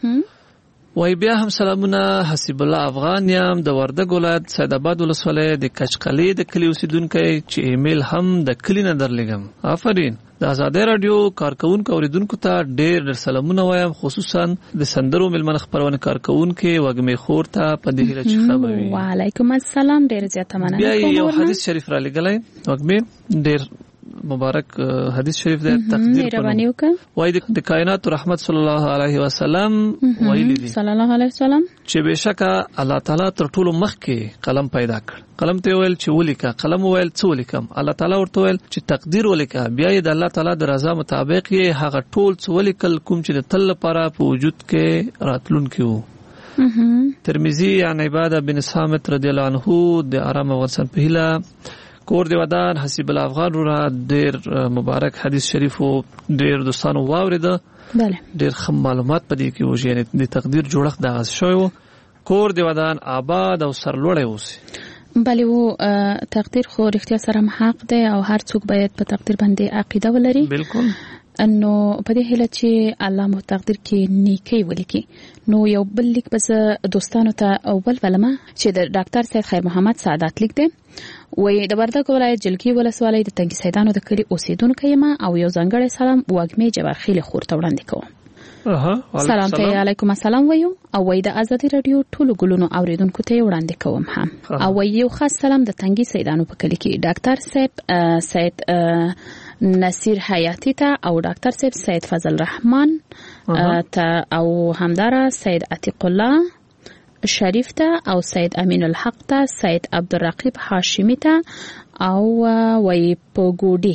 وای بیا هم سلامونه حسیب الله افغان یم د وردګ ولایت سید آباد ولسوالۍ د کچقلې د کلی اوسیدونکو چې ایمیل هم د کلی نه درلګم آفرین د ازادي رادیو کارکونکو اوریدونکو ته ډېر سلامونه وایم خصوصا د سندرو ملمنه خبرونه کارکونکو وګمې خور ته په دې هیله چې خبروي وعلیکم السلام ډېر زیاته مننه بیا یو حدیث شریف را لګلای وګمې ډېر مبارک حدیث شریف د تقدیر په وای د کائنات رحمت صلی الله علیه وسلم ویلی دي صلی الله علیه وسلم چې بشکه الله تعالی تر ټولو مخکې قلم پیدا کړ قلم ته ویل چې ولیکا قلم ویل څه ولیکم الله تعالی ورته ویل چې تقدیر ولیکا بیا د الله تعالی د رضا مطابق یې هغه ټول څه ولیکل کوم چې د تل لپاره په وجود کې راتلونکي وو ترمذی عن عباده بن صامت رضی الله عنه د آرام افغانستان په هیله کور دی ودان حسیب الله افغان را ډېر مبارک حدیث شریف او ډېر دوستانو واوریده بله ډېر خم معلومات پدې کې وږي یعنی د تقدیر جوړښت د غاز شوی کور دی ودان آباد او سرلوړی اوسي بله و تقدیر خو رښتیا سره حق دی او هر څوک باید په تقدیر باندې عقیده ولري بالکل انه په دې هله چې الله مو تقدیر کې نیکی ولیکي نو یو بل لیک بس دوستانو ته اول ولما چې د ډاکټر سید خیر محمد سعادت لیک دی وې د وردګ ولایت جلګي ولسوالۍ د تنګي سیدانو د کلی اوسیدونکو یم او یو ځانګړی سلام وګمې جبارخیل خور ته وړاندې کوم سلام ته علیکم السلام ویو او وې د ازادي رادیو ټولو ګلونو اوریدونکو ته وړاندې کوم هم او یو خاص سلام د تنګي سیدانو په کلی کې ډاکټر سید نصیر حیاتی ته او ډاکټر صاحب سید فضل رحمان ته او همدارا سید عتیق الله شریف ته او سید امین الحق ته سید عبدالرقیب هاشمی ته او وای په ګوډی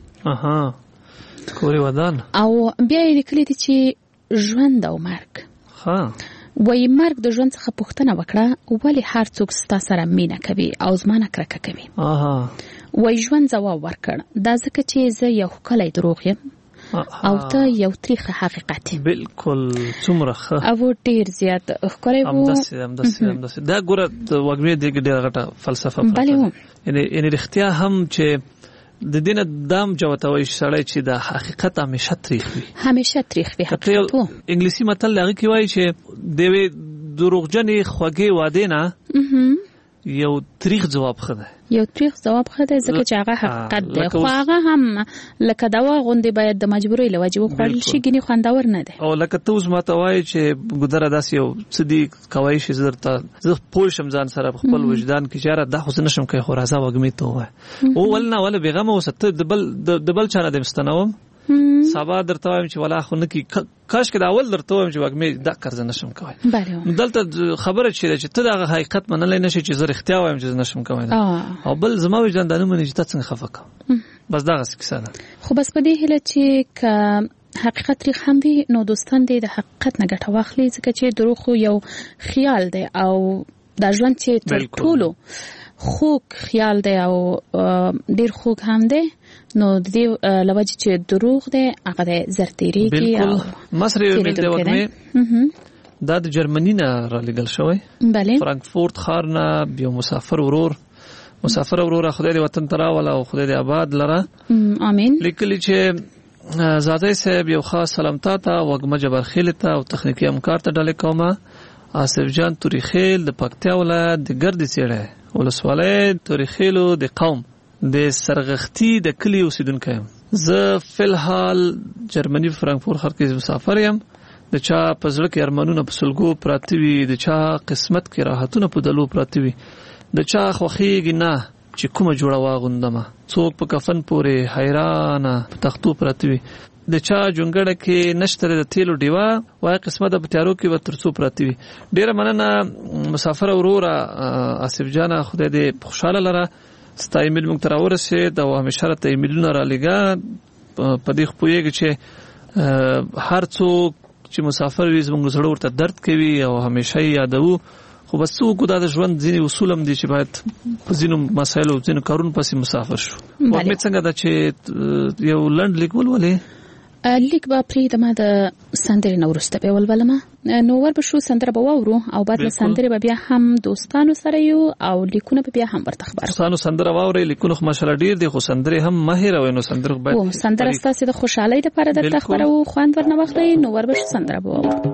کې کوري ودان او بیا یې لیکلي دي چې ژوند او مرګ وای مرګ د ژوند څخه پوښتنه وکړه ولی هر څوک ستا سره مینه کوي او زمانه کرکه کوي وای ژوند ځواب ورکړ دا ځکه چې زه یو ښکلی دروغ یم او ته یو تاریخ حقیقت بالکل څومره او ډیر زیات ښکلی وو همداسې دا ګوره د وږمې دغه ډېره غټه فلسفه یعنی رښتیا هم چې د دینه دام جوتوي سړی چې د حقیقت همیشه تاریخ وي حقیقت وو انګلیسي متل هغه کې وایي چې د دروغجنې خوږې واده نه یو تاریخ جواب خده ځکه چې هغه حقیقت دی خو هغه هم لکه دوا غوندې باید د مجبورۍ له وجې وخوړل شي ګینې خوندور نه دی او لکه ته اوس ماته وایي چې ګودره داسې یو څه دي کوی شي زه پوه شم ځان سره په خپل وجدان کې چې یاره دا خو زه نشم کوی خو راځه وږمې ته ووایه او ول نه ول بېغمه اوسه ته د بل چا نه دې مستنوم سبا درته وایم چې ولا خو نه کی کاش کې دا اول درته وایم چې وږمې دا کار زه نشم کوی دلته خبره چې ته دا حقیقت منلای نشي چې زه رښتیا وایم چې زه نشم کوی او بل زما وجدان دا نه مني چې تا څنګه خفه کوم بس دا غس کیسه ده خو بس په دې هله چې حقیقت تاریخ هم وي نو دوستان دې د حقیقت نه ګټه واخلي ځکه چې دروغ خو یو خیال دی او دا ژوند چې تر ټولو خوږ خیال دی او ډیر خوږ هم دی نو د دې لوجه چې دروغ دی هغه د زرتيريږي او مصر یو ملت دی وګمه دا د جرمني نه را لګل شوی فرانکفورت ښار نه یو مسافر ورور خدای دې وطن ته راول او خدای دې آباد لره امين لیکلی چې زاده صاحب یو خاص سلامتا ته وګمه جبرخیل ته او تخنیکی همکار ته ډالې کومه آصف جان توریخیل د پکتیا ولایت د ګردې سیړه ولسوالۍ توریخیلو د قوم د سرغختی د کلی اوسیدونکو یم زه فلحال جرمني فرانکفورت ښار کې مسافر یم د چا په زړه کې ارمانونه په سلګو پراته وي د چا قسمت کې راحتونه په دلو پراته وي د چا خوښیږي نه چې کومه جوړه واغوندمه څوک په کفن پورې حیرانه په تختو پراته وي د چا جونګړه کې نشته د تیلو ډیوا وای قسمت په تیارو کې به ترڅو پراته وي ډیره مننه مسافر وروره آصف جان خدای دې خوشاله لره ستا ایمیل موږ ته راورسېد او همیشه راته ایمیلونه رالیږه په دې خپویږي چې هر څوک چې مسافر وي زموږ زړه ورته درد کوي او همیشه یې یادوو خو بس څوک دا د ژوند ځینې اصول هم دي چې باید په ځینو مسایلو ځینو کارونو پسې مسافر شو وګمې څنګه ده چې یو لنډ لیک ولولې لیک به پرېږدم د سندرې نه وروسته به ولولم نو وربشو سندره به واورو او بعد له سندرې به بیا هم دوستانو سره یو او لیکونه به بیا هم ورته خبرو دوستانو سندره واوري لیکونه خو ماشاءالله ډیر دي خو سندرې هم ماهر او نو سندره باید سندره ستاسو د خوشحالۍ لپاره درته خبرو خوند ورنه واخلئ نو وربشو سندره به واورو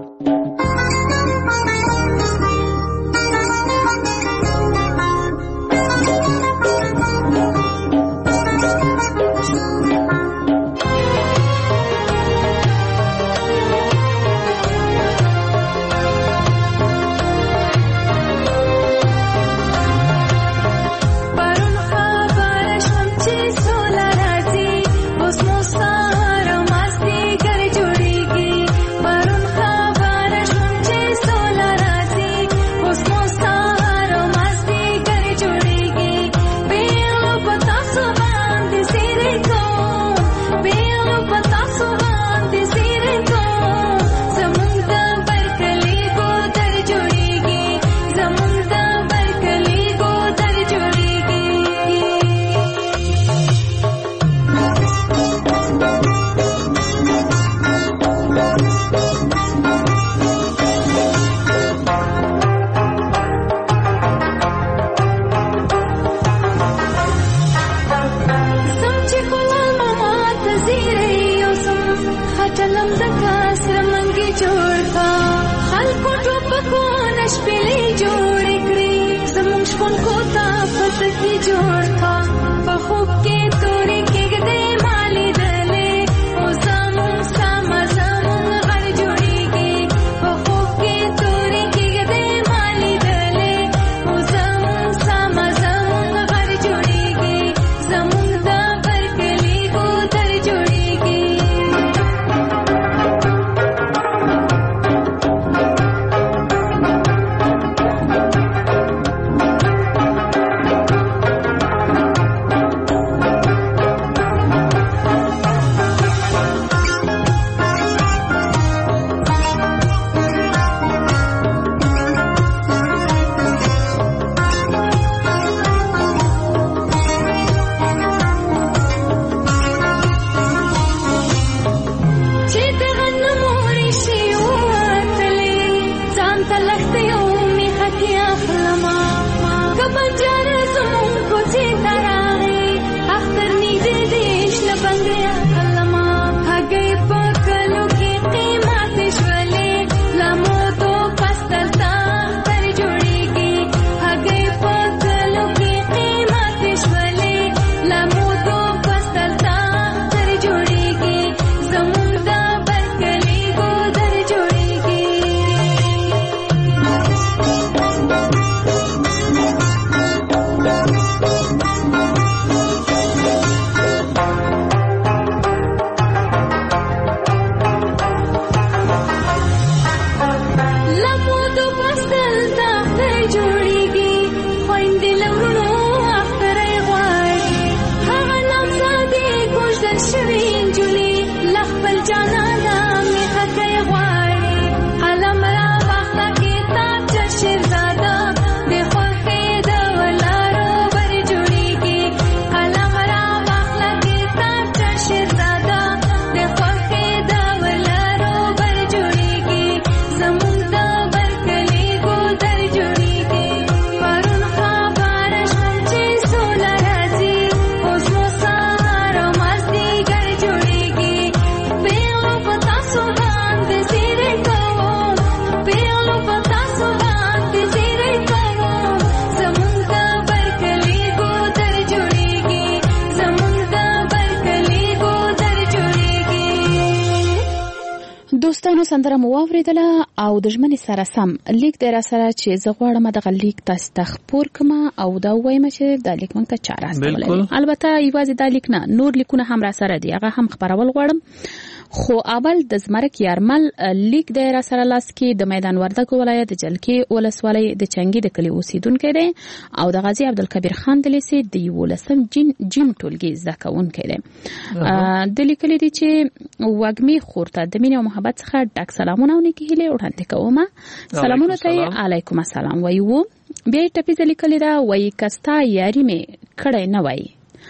سندره مو واوریدله او د ژمنې سره سم لیک د را سره چې زه غواړم دغه لیک تاسو ته خپور کړم او دا وایم چې دا لیک مونږ ته چا راستولی البته یوازې دا لیک نه نور لیکونه هم را سره دي هغه هم خپرول غواړم خو اول د زمرک یارمل لیک د را سره لاس کې د میدان وردګ ولایت د جلکې ولسوالۍ د چنګي د کلی اوسیدونکو دی او د غازی عبدالکبیر خان د لیسې د 11 جیم ټولګي زده کوونکی دی د لیکلي دي چې وګمي خورته د مینې او محبت څخه ډک سلامونه او نیکي هیلې وړاندې کوم سلامونه ته علیکم السلام وایو بیا ټپي لیکلي دا وایي کستا یاري مې کړی نه وای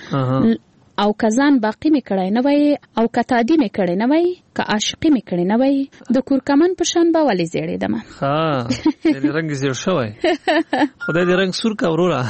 او کزان باقی می کړی نه وای او کتادی می کړی نه وای که عاشقی می کړی نه وای د کورکمن په شان به ولې زیړې دمه ها د رنگ زیړ شوی خدای دې رنگ سور کا وروره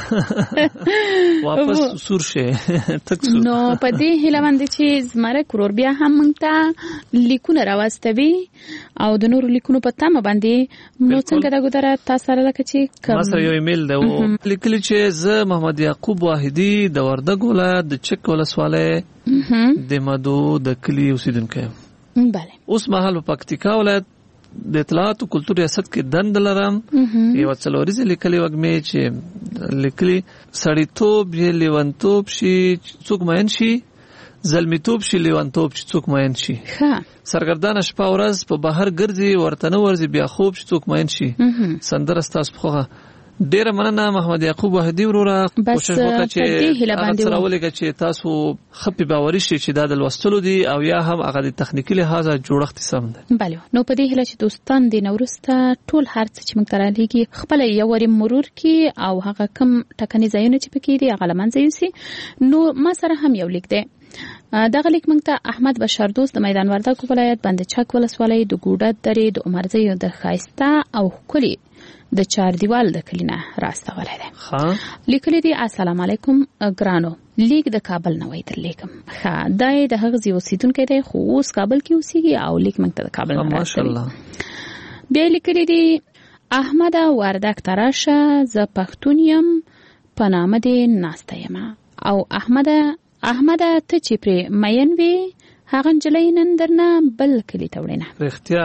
واپس سور شه تک سور نو په دې هیله باندې چې زمره کورور بیا هم مونږ ته لیکونه راوستوي او د نور لیکونو په تمه باندې نو څنګه دا ګذره تاسو سره لکه چې ما سره یو ایمیل دی لیکلی چې زه محمد یعقوب واحدی د وردګ ولایت د چک ولسوالۍ د مدو د کلی اوسیدونکی بله اوس مهال په پکتیکا ولایت د اطلاعات او کلتور ریاست کې دند لرم یو څلوريزه لیکلي وګمې چې لیکلي سړیتوب یې لیونتوب شي څوک مین شي زلمیتوب شي لیونتوب شي څوک مین شي سرګردان شپه ورځ په بهر ګرځي ورتنه ورځي بیا خوب شي څوک مین شي سندره ستاسو خوغه ډیر مننه محمد یعقوب وحدی وروره کوشش وکړه چې تاسو راولېږئ چې تاسو خپې باوري شئ چې دا د لوستلو دي او یا هم هغه د تخنیکی لحاظه جوړښت سم دی بله نو په دې هیله چې دوستان د نورسته ټول هرڅ چې موږ ترالېږي خپل یو ور مرور کی او هغه کم ټکنی ځایونه چې پکې دي هغه لمنځه یوسي نو ما سره هم یو لیک دی دغه لیک موږ ته احمد بشار دوست د میدان وردګ ولایت بند چک ولسوالۍ د ګوډه درې د عمرزی د خایسته او خولي د چار دیوال د کلینه راستولی دی لیکلی دی السلام علیکم ګرانو لیک د کابل نه وای در لیکم دا د هغه ځای اوسیدونکی دی خو اوس کابل کې اوسېږي او لیک موږ ته د کابل نه ماشاءالله بیا لیکلی دی احمد وردګ تراشه زه پښتون یم په نامه دې ناسته یم او احمد ته چې پرې مین وي هغه نجلۍ نن درنه بل کلی ته وړینه رښتیا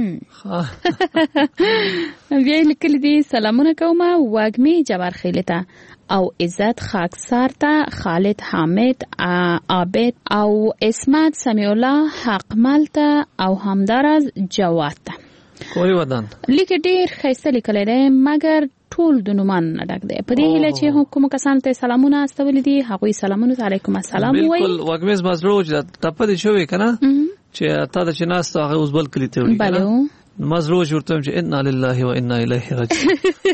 بیا لیکلی دي سلامونه کوم واګمي جبار خیل ته او عزت خاکسار ته خالد حامد عابد او اسمت سمیع الله حقمل ته او همدارز جواد ته کوی ودان لیک ډیر ښایسته لیکلی دی مګر ټول د نومان نه ډک دی په دې هیله چې کوم کسان ته سلامونه استولي دي هغوی سلامونه علیکم السلام وایي بالکل وګمیز مزرو چې ټپه دي شوې کنه چې تا د چناست هغه اوس بل کلی ته وړي بله مزرو ورته چې ان لله و انا الیه راجعون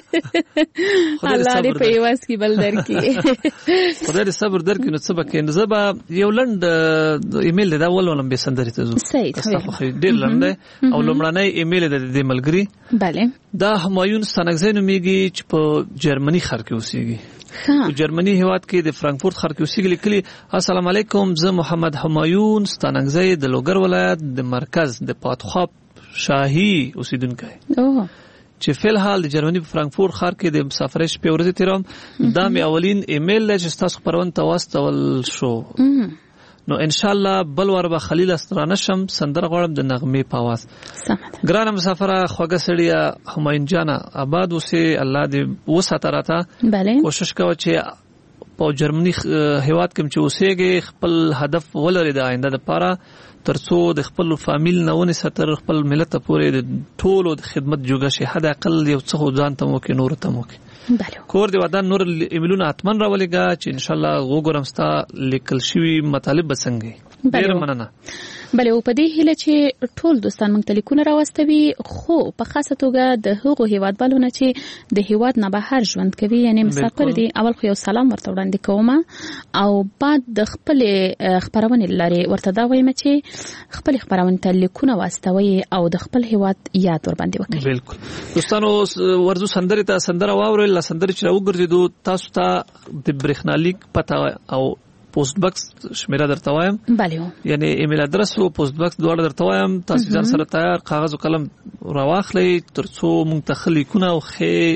الله دې په یواز کې بل درکې خدای دې صبر درکې نو څه بکې زبا یو لند ایمیل دا ولولم به سندري ته زو صحیح ډیر لند او لمړنۍ ایمیل د ملګری bale دا همایون ستانکزی نومیږي چې په جرمني ښار کې اوسېږي په جرمني هیواد کې د فرانکفورت ښار کې اوسېږي لیکلي السلام علیکم زه محمد همایون ستانکزی د لوګر ولایت د مرکز د پاتخواب شاهي اوسیدونکی چې فل حال د جرمني په فرانکفورت ښار کې د مسافرۍ شپې ورځې تیروم دا مې اولین ایمیل دی چې ستاسو خپرونه ته واستول شو نو ان شاء الله بل ور به خلیل استرانه شم سندره غواړم د نغمې په आवाज ګرانه مسافره خوږه سړیا همایون جانا آباد اوسې الله دې وساته راته کوشش کوه چې په جرمني هیواد کې چې اوسېږي خپل هدف ولري د آینده لپاره ترڅو د خپل فامیل نه ونی ستر خپل ملت پورې د ټولو د خدمت جوګه شي حد اقل یو څه ځان ته مو کې نور ته مو کې کور دی ودان نور ایمیلونه اتمن راولېګا چې ان شاء الله وګورم ستا لیکل شوی مطالب بسنګي ډیر مننه بله او په دې هیله چې ټول دوستان موږ ته لیکونه راوستوي خو په خاصه توګه د هغو هیوادوالو چې د هیواد نه بهر ژوند کوي یعنی مسافر دي اول خو یو سلام ورته وړاندې کوم او بعد د خپل خبرونه لري ورته دا وایم چې خپل خبرونه ته لیکونه واستوي او د خپل هیواد یاد ور باندې وکړي بالکل دوستانو ورزو سندره ته سندره واورل سندره چې وګرځیدو تاسو ته د برېښنالیک پته او پوسټ باکس شمیره درته وایم بله یعنی ایمیل ادرس او پوسټ باکس دواړه درته وایم تاسو ځان سره تیار کاغذ او قلم راواخلئ ترڅو موږ ته خلیکونه او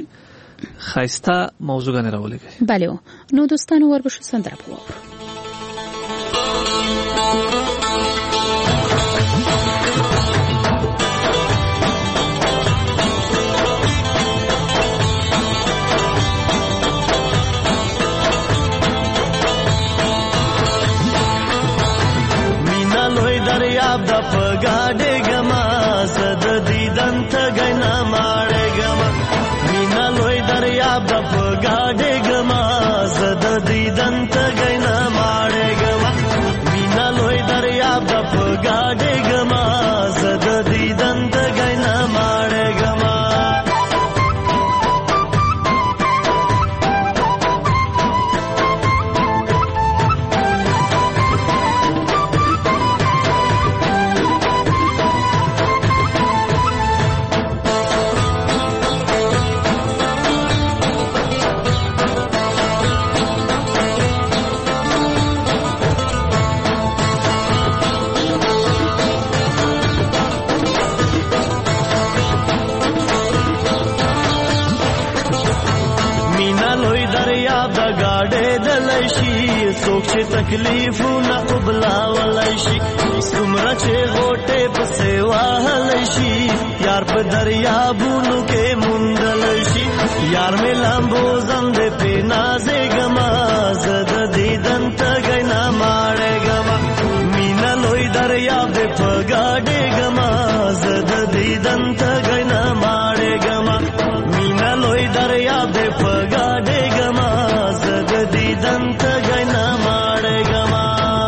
خایسته موضوعګانې راولېږئ بله نو دوستانو وربشو سندره پوره پګاډه ګما زد دیدن تګنا ماړه ګما مینا لوی دریاب د پګاډه ګما زد دیدن تګنا ماړه ګما مینا لوی دریاب د پګاډه ګما زد دیدن تګنا ماړه ګما څوک چې تکلیفونه قبلاولی شي څومره چې غوټې پسې وهلی شي یار په دریابونو کې موندلی شي یار مې لامبو زندې پې نازېږمه زه د دیدن تږی نه ماړېږمه مینه لوی دریاب دې په ګاډېږمه زه د دیدن تږی نه ماړېږمه مینه لوی دریاب دې په ګاډېږمه زه د دیدن تږی نه ماړېږمه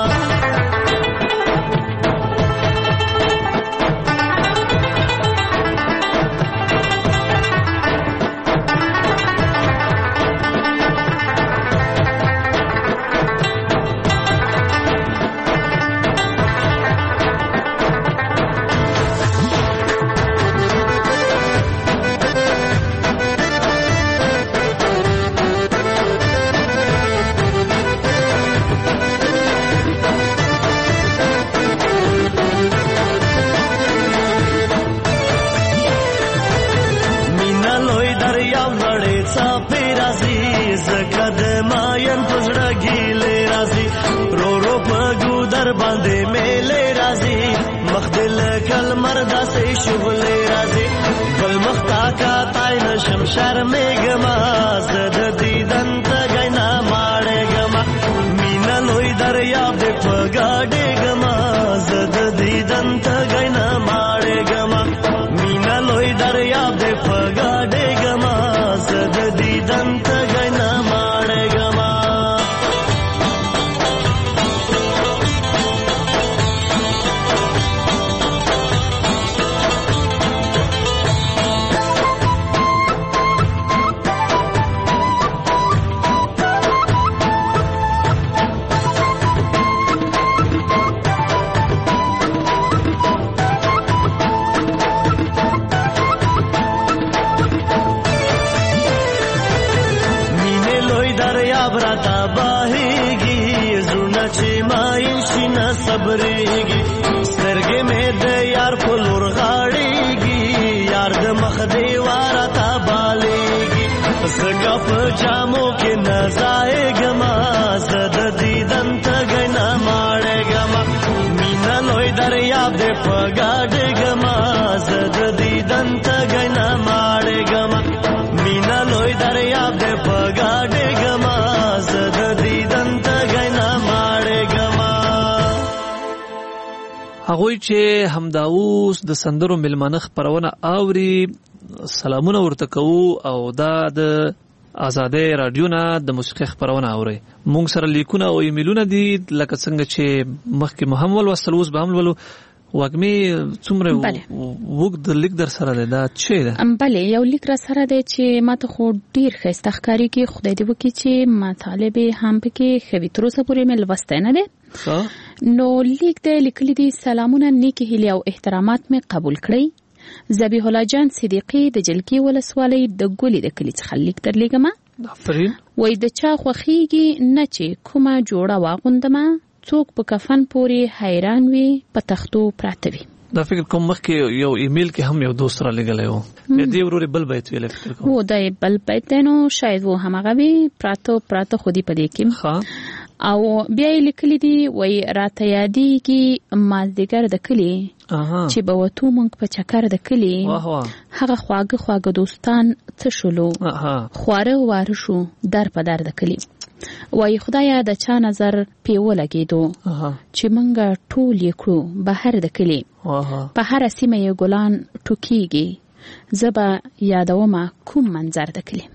باندې میلې راځي مخ دل کل مردا سي شغلې راځي بل مختا کا تای نشم شرمېږما زد دیدن تګی نه ماړېږما مینا لوی دریاب دې په ګاډېږما زد دیدن تګی نه ماړېږما مینا لوی دریاب دې په ګاډېږما زد دیدن تګی نه ماړېږما صبرېږي سترګې مې د یار په لور غاړېږي یار د مخ دیواره تا بالېږي زګه په جامو کې نه ځایږما زه د دیدن تږی نه ماړېږما مینا لوی دریاب دې په ګاډېږما زه د دیدن تږی نه ماړېږما مینا لوی دریاب دې په ګاډېږما زه د دیدن تږی نه ماړېږما هغوی چې همداوس د سندرو ملمانه خبرونه اوري سلامونه ورته کوو او دا د آزادۍ رادیو نه د موسیقي خبرونه اوري مونږ سره لیکونه او ایمیلونه دي لکه څنګه چې مخکې محمد وسلوس به هم ولو وګمي څومره وګد لیک در سره ده چې ده بله یو لیک را سره ده چې ماته خو ډیر ښایسته ښکاري کې خدای دې وکړي چې مطالب هم پکې ښه تر اوسه پورې مې لوستی نه دی نو لیک د لیکلي دي سلامونه نیکې هیلې او احترامات مې قبول کړئ ذبیح الله جان صدیقي د جلکي ولسوالۍ د ګولې د کلي څخه لیک درلیږمه آفرین وای د چا خوښیږي نه چې کومه جوړه واغوندمه څوک په کفن پورې حیران وي په تختو پراته وي دا فکر کوم مخکې یو ایمیل کې هم یو دوست را لګلی و دې ورورې بل بیت ویل فکر کوم و دا بل بیت دی نو شاید و همغه وي پراته خودي په دې کې او بیا یې لیکلي دي وای راته یادېږي مازدیګر د کلي چې به وتو مونږ په چکر د کلي هغه خواږه دوستان څه شولو خواره واره شو در په در د کلي وای خدایا د چا نظر پیو لګیدو چې منګه ټول یې کړو بهر د کلی په هر سیمه یې ګلان ټوکیږي زبا یادومه کوم منظر د کلی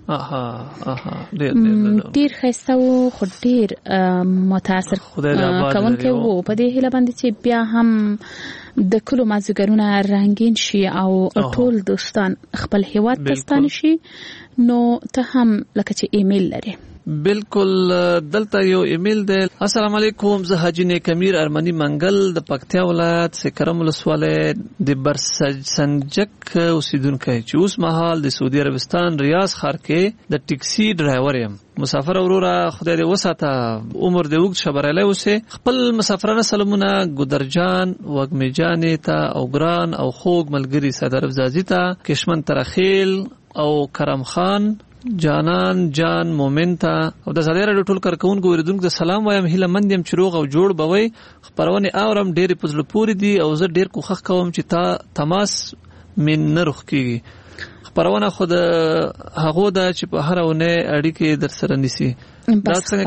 ډیر ښایسته و خو ډیر متاثر کوونکی و په دې هیله باندې چې بیا هم د کلو مازیګرونه رنگین شي او ټول دوستان خپل هیواد ته ستانه شي نو ته هم لکه چې ایمیل لري بالکل دلته یو ایمیل دی السلام علیکم زه حاجی نیک امیر ارمنی منګل د پکتیا ولایت سکرم ولسوالۍ د برسنجک اوسیدونکی چې اوس مهال د سعودي عربستان ریاض ښار کې د ټیکسي ډرایور یم مسافر وروره خدای دې وساته عمر دې اوږد شه بریالی اوسې خپل مسافرانه سلامونه ګودرجان وږمې ته او ګران او خوږ ملګري صدر افزازي ته کشمن ترخیل او کرم خان جانان جان مومن ته او د زړه رډو ټول کارکونکو اوریدونکو ته سلام وایم هیله مند یم چې روغ او جوړ بوي خبرونه اورم ډېر پزړه پوری دي او زه ډېر کوخ کوم چې تا تماس من نه روخ کیږي خبرونه خود هغه د چې په هر ونه اړیکې در سره نيسي دا څنګه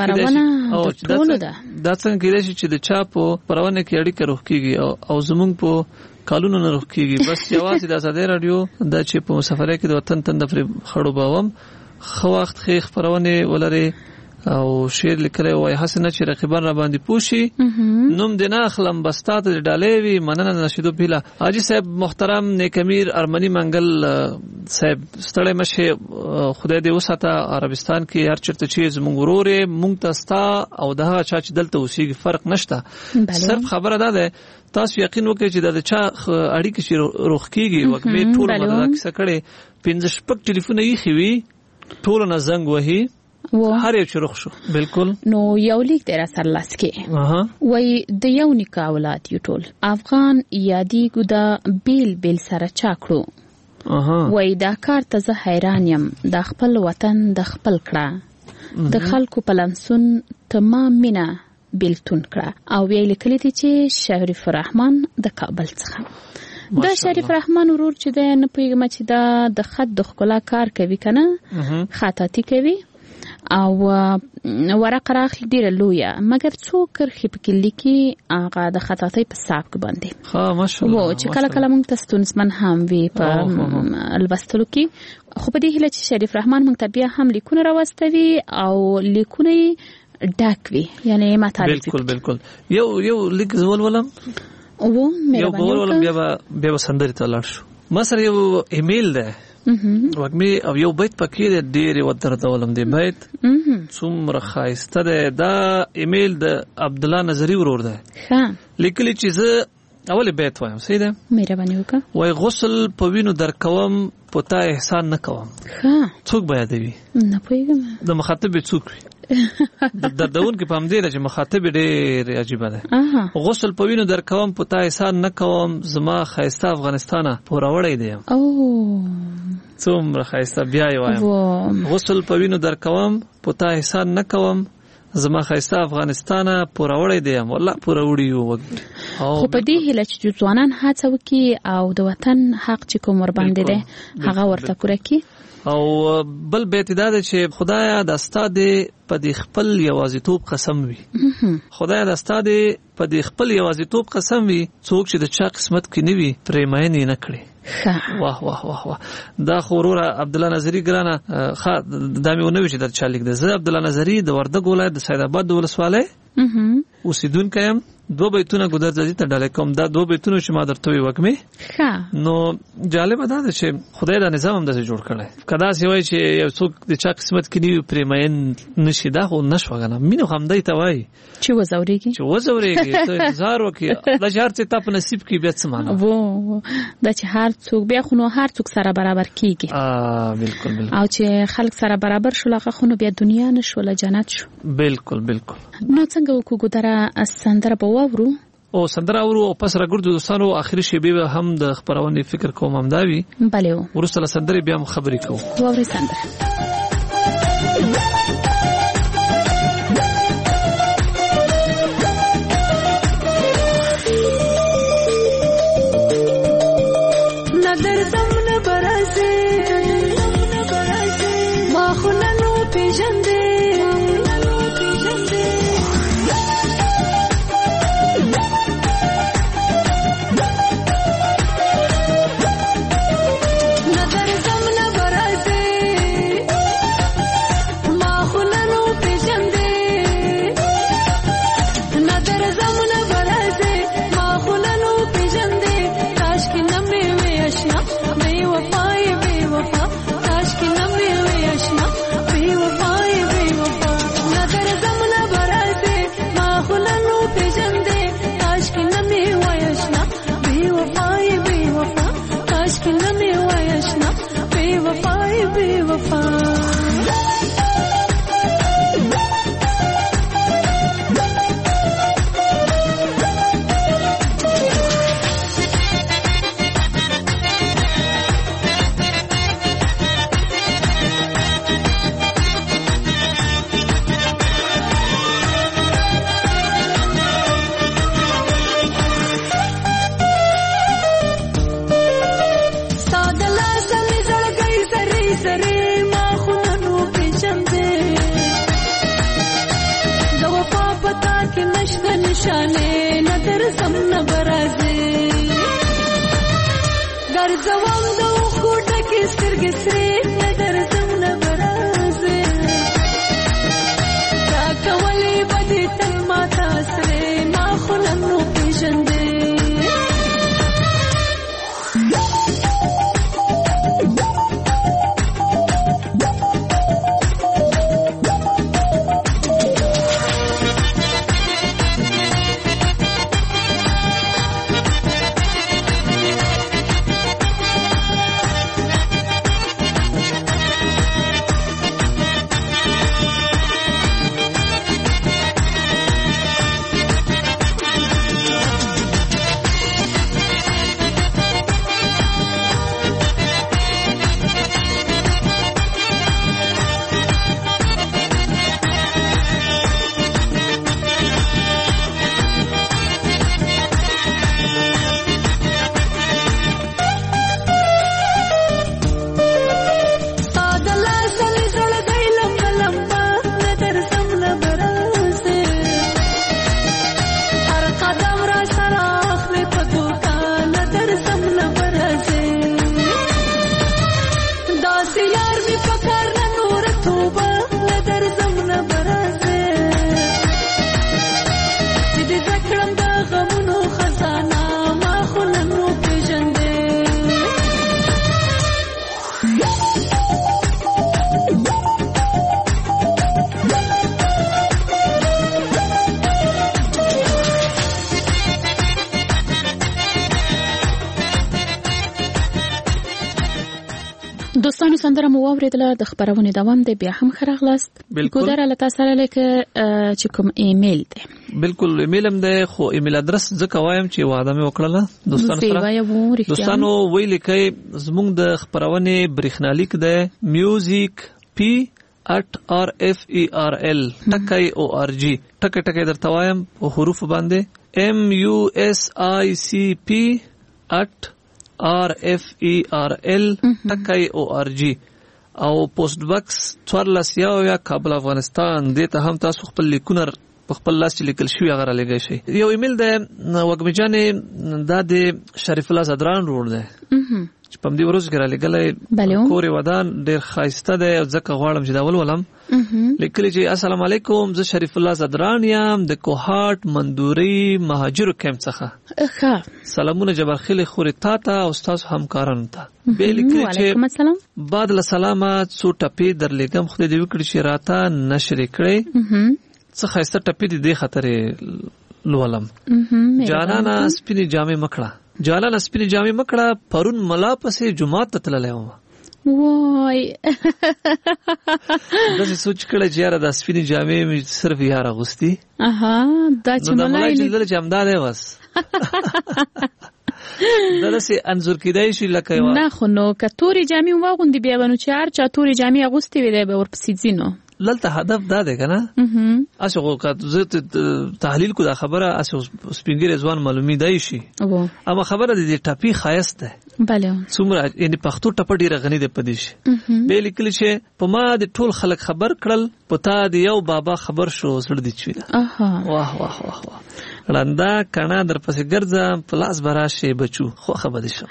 کېدای شي چې د چا په خبرونه کې اړیکه روخ کیږي او زمونږ په کالونو نه روخ کیږي بس یوازې د آزادۍ رادیو د چې په مسافرۍ کې د وطن تند پر خړو باوم خو وخت خې خبرونه ولري او شعر لیکلی وای حسنه چې رقیبان را باندې پوشي نوم دې نه اخلم بستا ته ډالې وي مننه نشیدو پیلا حاجی صاحب محترم نیک امیر ارمنی منګل صاحب ستړی مشه خدای دې وساته عربستان کې هر چرته چې زموږ ورور مونږ ته ستا او د هغه چا چې دلته اوسېږي فرق نشته صرف خبره ده تاسو یقین وکړئ چې د چا اړیکې چې روخ کیږي وکمه ټول مدد کیسه کړي 15 شپږ ټلیفون یې خوي ټول نه زنګ وهي هر یو چې روخ شو بالکل نو یو لیک در سر لاس کې وای د یو نیکه اولاد یو ټول افغان یادی ګدا بیل سره چاکړو وای دا کار ته زه حیران یم د خپل وطن د خپل کړه د خلکو پلنسون تمام مینا بیلتون کړه او ویل کلی چې شریف الرحمن د کابل څخه دا شریف الرحمن ورور چې د نه پیغام چې دا د خط د خلا کار کوي کنه خطاطي کوي او ورقه راخي ډیره لویه مګر څوک خپل لیکي هغه د خطاطي په ساق باندې ها ماشاءالله و چې کله کله موږ تستونسمن هم وی په البستلو کې خو په دې هله چې شریف الرحمن موږ ته بیا هم لیکونه راوستوي او لیکونه ډاکوي یعنی مطالب بالکل یو لیک زول ولم او مې ولم بیا سندري ته لاړ شو ما سره یو ایمیل ده وګمي او یو بیت پکې ډېر ودرته ولم دی بیت څومره خاصه ده دا ایمیل د عبد الله نظری ورور ده ها لیکلی چې زه اول بیت وایم صحیح ده مهرباني وکړه وای غسل په وینو در کوم پتا احسان نه کوم ها څوک بیا دی نه پوهیږم د مخاطب څوک وي د دون کې پام دی چې مخاطب ډېر عجیب ده غسل په وینو در کوم پتا احسان نه کوم زما خایسته افغانستانه پوراوړی دی او څومره خایسته بیا وایم غسل په وینو در کوم پتا احسان نه کوم زما خایسته افغانستانه پوراوړی دی والله پوراوړی یو خو په دې هله چې ځوانان هڅه وکړي او د وطن حق چې کوم ور باندې ده هغه ورته پوره کړي او بل بیت دا چې خدایا د استاد په دې خپل یوازیتوب قسم وي خدایا د استاد په دې خپل یوازیتوب قسم وي څوک چې د چا قسمت کې نیوي پرېماینې نه کړي واه واه واه واه دا خورور عبد الله نظری ګرانه دا مې ونوي چې د چا لیک ده زه عبد الله نظری د وردګ ولایت د سید آباد ولسوالۍ اوسیدونکی یم دو بیتونه ګودرځي ته ډالې کوم دا دو بیتونه چې ما درته وی وکمه نو جالب ده چې خدای دا نظام هم د جوړ کړي کدا سی وای چې یو څوک د چا قسمت کې نیو پرېماین نشي دا خو نشو غنه مینه هم دی ته وای چې وزوريږي ته انتظار وکړه د هر څه ته په نصیب کې بیا څه معنا وو دا چې هر څوک بیا خو نو هر څوک سره برابر کیږي بالکل او چې خلک سره برابر شول هغه خو نو بیا دنیا نشول جنت شو بالکل نو څنګه وکړو ګودره سندره په وورو او سندره اورو او پس راګردو دوستانو اخري شی به هم د خبرونه فکر کوم همداوي بله ورسره سندره بیا خبرې کوو ووري سندره نظر دمن برازه ما خلنو پیجنده شانه ندر سم نبرازه ګرځوم د خوټه کې سترګې سرې ندر سم نبرازه دا کولې بدې تل ماته سرې ما خو نو پیژندې دوستانو سندره مو واوریدله د خبرونې دوام دی بیا هم خراغلاست ګودره لته سره لیک چې کوم ایمیل دی بالکل ایمیل هم دی خو ایمیل ادرس ځکه وایم چې وعده مې وکړله دوستانو سره دوستانو ویل کې زموږ د خبرونې برېښنالیک دی music@rferl.org ټکه درته وایم په حروف باندې music@rferl.org او پوسټ باکس 14 کابل افغانستان دې ته هم تاسو خپل لیکونه په خپل لاس چې لیکل شوی هغه را لګی شي یو ایمیل دی وګمجانې دا د شریف الله زدران روډ دی چې په دې ورځ کې را لګلې کورې ودان ډېر ښایسته دی ځکه غواړم چې دا ولولم لیکلي چې السلام علیکم زه شریف الله زدران یم د کوهاټ مندوري مهاجرو کیمپ څخه سلامونه جبرخیل خوري تا ته او تاسو همکارانو ته به لیکلي چې بعد له سلامه څو ټپې درلېږم خدای دې وکړي چې راته نشر کړي څه ښایسته ټپې دې خطرې لولم جانانا سپینې جامې مکړه جانانا سپینې جامې مکړه پرون ملا پسې جمعات ته تللی وم وای داسې سوچ کړی چې یاره دا سپینې جامې مې صرف یار اغوستي دا چې ملا چې همدا دی بس دا داسې انځور کېدای شي لکه یوه نه خو نو که تورې جامې واغوندي بیا به نو چې هر چا تورې جامې اغوستې وي دی به ورپسې ځي نو للته هدف دا دی که نه اسې خو که زه تحلیل کو دا خبره اسې سپینګیری ځوان معلومېدای شي اما خبره د دې ټپې ښایست دی څومره یعنې پښتو ټپه ډېره غني دی په دې شي بیا لیکلي چې په ما د ټول خلک خبر کړل په تا د یو بابا خبر شو زړه دې چوي ده واه واه واه واه ړنده کڼه در پسې ګرځم په لاس به راشې بچو خوښه به دې شم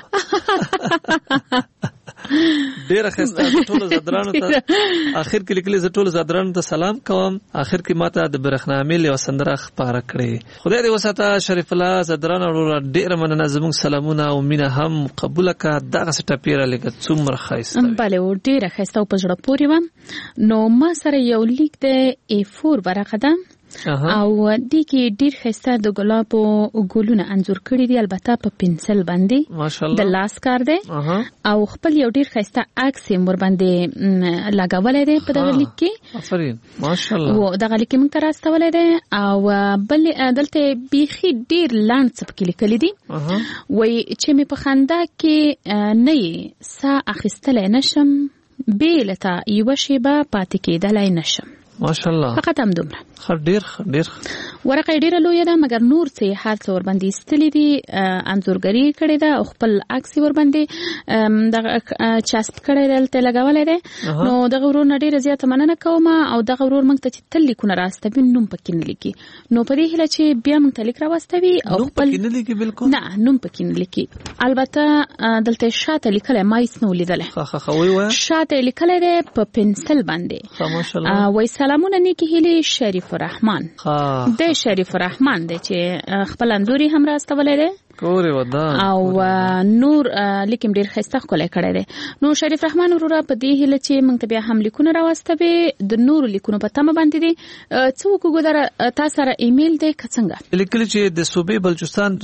ډېره ښایسته ټولو زدرانو ته آخر کې لیکلي زه ټولو زدرانو ته سلام کوم آخر کې ماته د برېښنامېل یوه سندره خپاره کړې خدای دې وساته شریف الله زدران وروره ډېره مننه زموږ سلامونه او مینه هم قبوله کړه دغسې ټپې رالیږه څومره ښایسته بله و ډېره ښایسته او په زړه پورې وه نو ما سره یو لیک د A4 ورقه ده او دې کې ډېر ښایسته د ګلابو ګلونه انځور کړي دي البته په پنسل باندې د لاس کار دی او خپل یو ډېر ښایسته عکس یې ورباندې لګولی دی په دغه لیک کې آفرین ماشاءالله دغه لیک یې موږ ته راستولی دی او بل دلته بیخي ډېر لنډ څه پکې لیکلي دي وایي چې مې په خندا کې نه یې ساه اخیستلی نشم بې له تا یوه شېبه پاتې کېدلی نشم ماشاءالله فقط هم دومره ډېر ورقه ډیره لوی ده مګر نور څه هر څور باندې استلې دي انزورګری کړي ده او خپل عکس ور باندې د چاسپ کړي دلته لګولې ده نو د غورور نډیره زیاته مننه کوم او د غورور موږ ته تل لیکونه راستوي نوم پکې نه لیکي نو په دې هله چې بیا موږ ته لیک راوستوي او خپل پکې نه لیکي بالکل نه نوم پکې نه لیکي البته دلته شاته لیکل مایس نو لیدل وای شاته لیکل ده په پنسل باندې ماشاءالله وای سلامونه نیکی هلي شریف الرحمن د شریف الرحمن د چې خپل اندوري هم راستولې ده کورې ودا او نور لیکم ډیر خسته کولای کړی دی نو شریف رحمان وروره په دې هله چې موږ ته بیا هم لیکونه راوستبي د نور لیکونو په تمه باندې دي څو کوګدار تاسو سره ایمیل دی کڅنګ لیکل چې د صوبې بلوچستان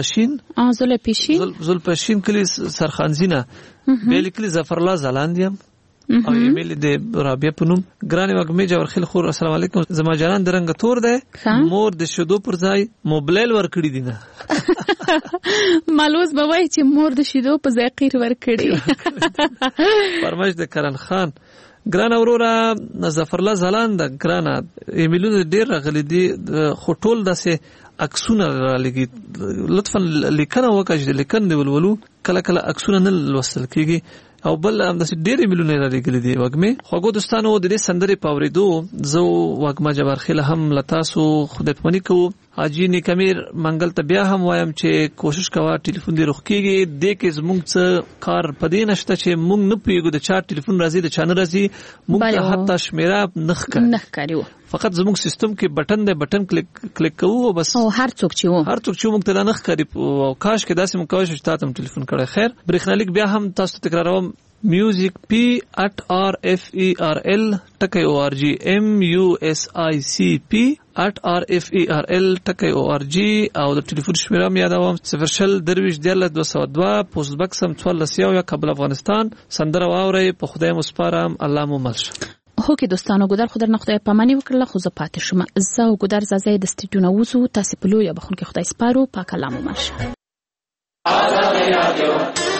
زولپشین کلی سرخانزینه به لیکل ظفر الله زلاندیم او ایمیل د رابعه پنوم ګرانه وګمې جوړ خل خور السلام علیکم زما جانان درنګ تور ده مور د شودو پر ځای موبایل ور کړی دي نه مالوز به وای چې مور د شودو په ځای قیر ور کړی فرمایش د کرن خان ګرانه وروره ظفر الله زلاند ګرانه ایمیلونه ډیر غلي دي خټول داسه عکسونه را لګي لطفا لیکنه وکړئ لیکن دی ولولو کله کله عکسونه نه لوستل کیږي او بل هم د ډېرې مليونه را لګلې دي وګمه خوګو دوستانو د دې سندرې پاوریدو زه وګما جبر خله هم لتاسو خدای پمنی کو حاجی نیکمیر منګل ته بیا هم وایم چې کوشش کوا ټلیفون دی روخ کیږي د کې زموږ څه کار پدې نشته چې موږ نه پیګو د چا ټلیفون راځي د چا نه راځي موږ ته حتی شمیره نخ کړو فقط زموږ سیستم کې بٹن دی بٹن کلیک کوو بس او هر څوک چې موږ ته نخ کړي او کاش کې داسې موږ کوشش تاسو ټلیفون کړی خیر برېښنالیک بیا هم تاسو تکراروم music @rferl @org musicp@rferl.org او د ټلیفون شمیره مې یادوم 0 پوسټ باکس 14 یا کابل افغانستان سندره واوري په خدای مسپارم الله مو ملشه هو کې دوستانو ګودر خدای نه خدای پامانی وکړه خو زه پاتې شوم زه ګودر زازې د سټډیو نو وځو تاسو په لوی بخون کې خدای سپارو پاک الله مو ملشه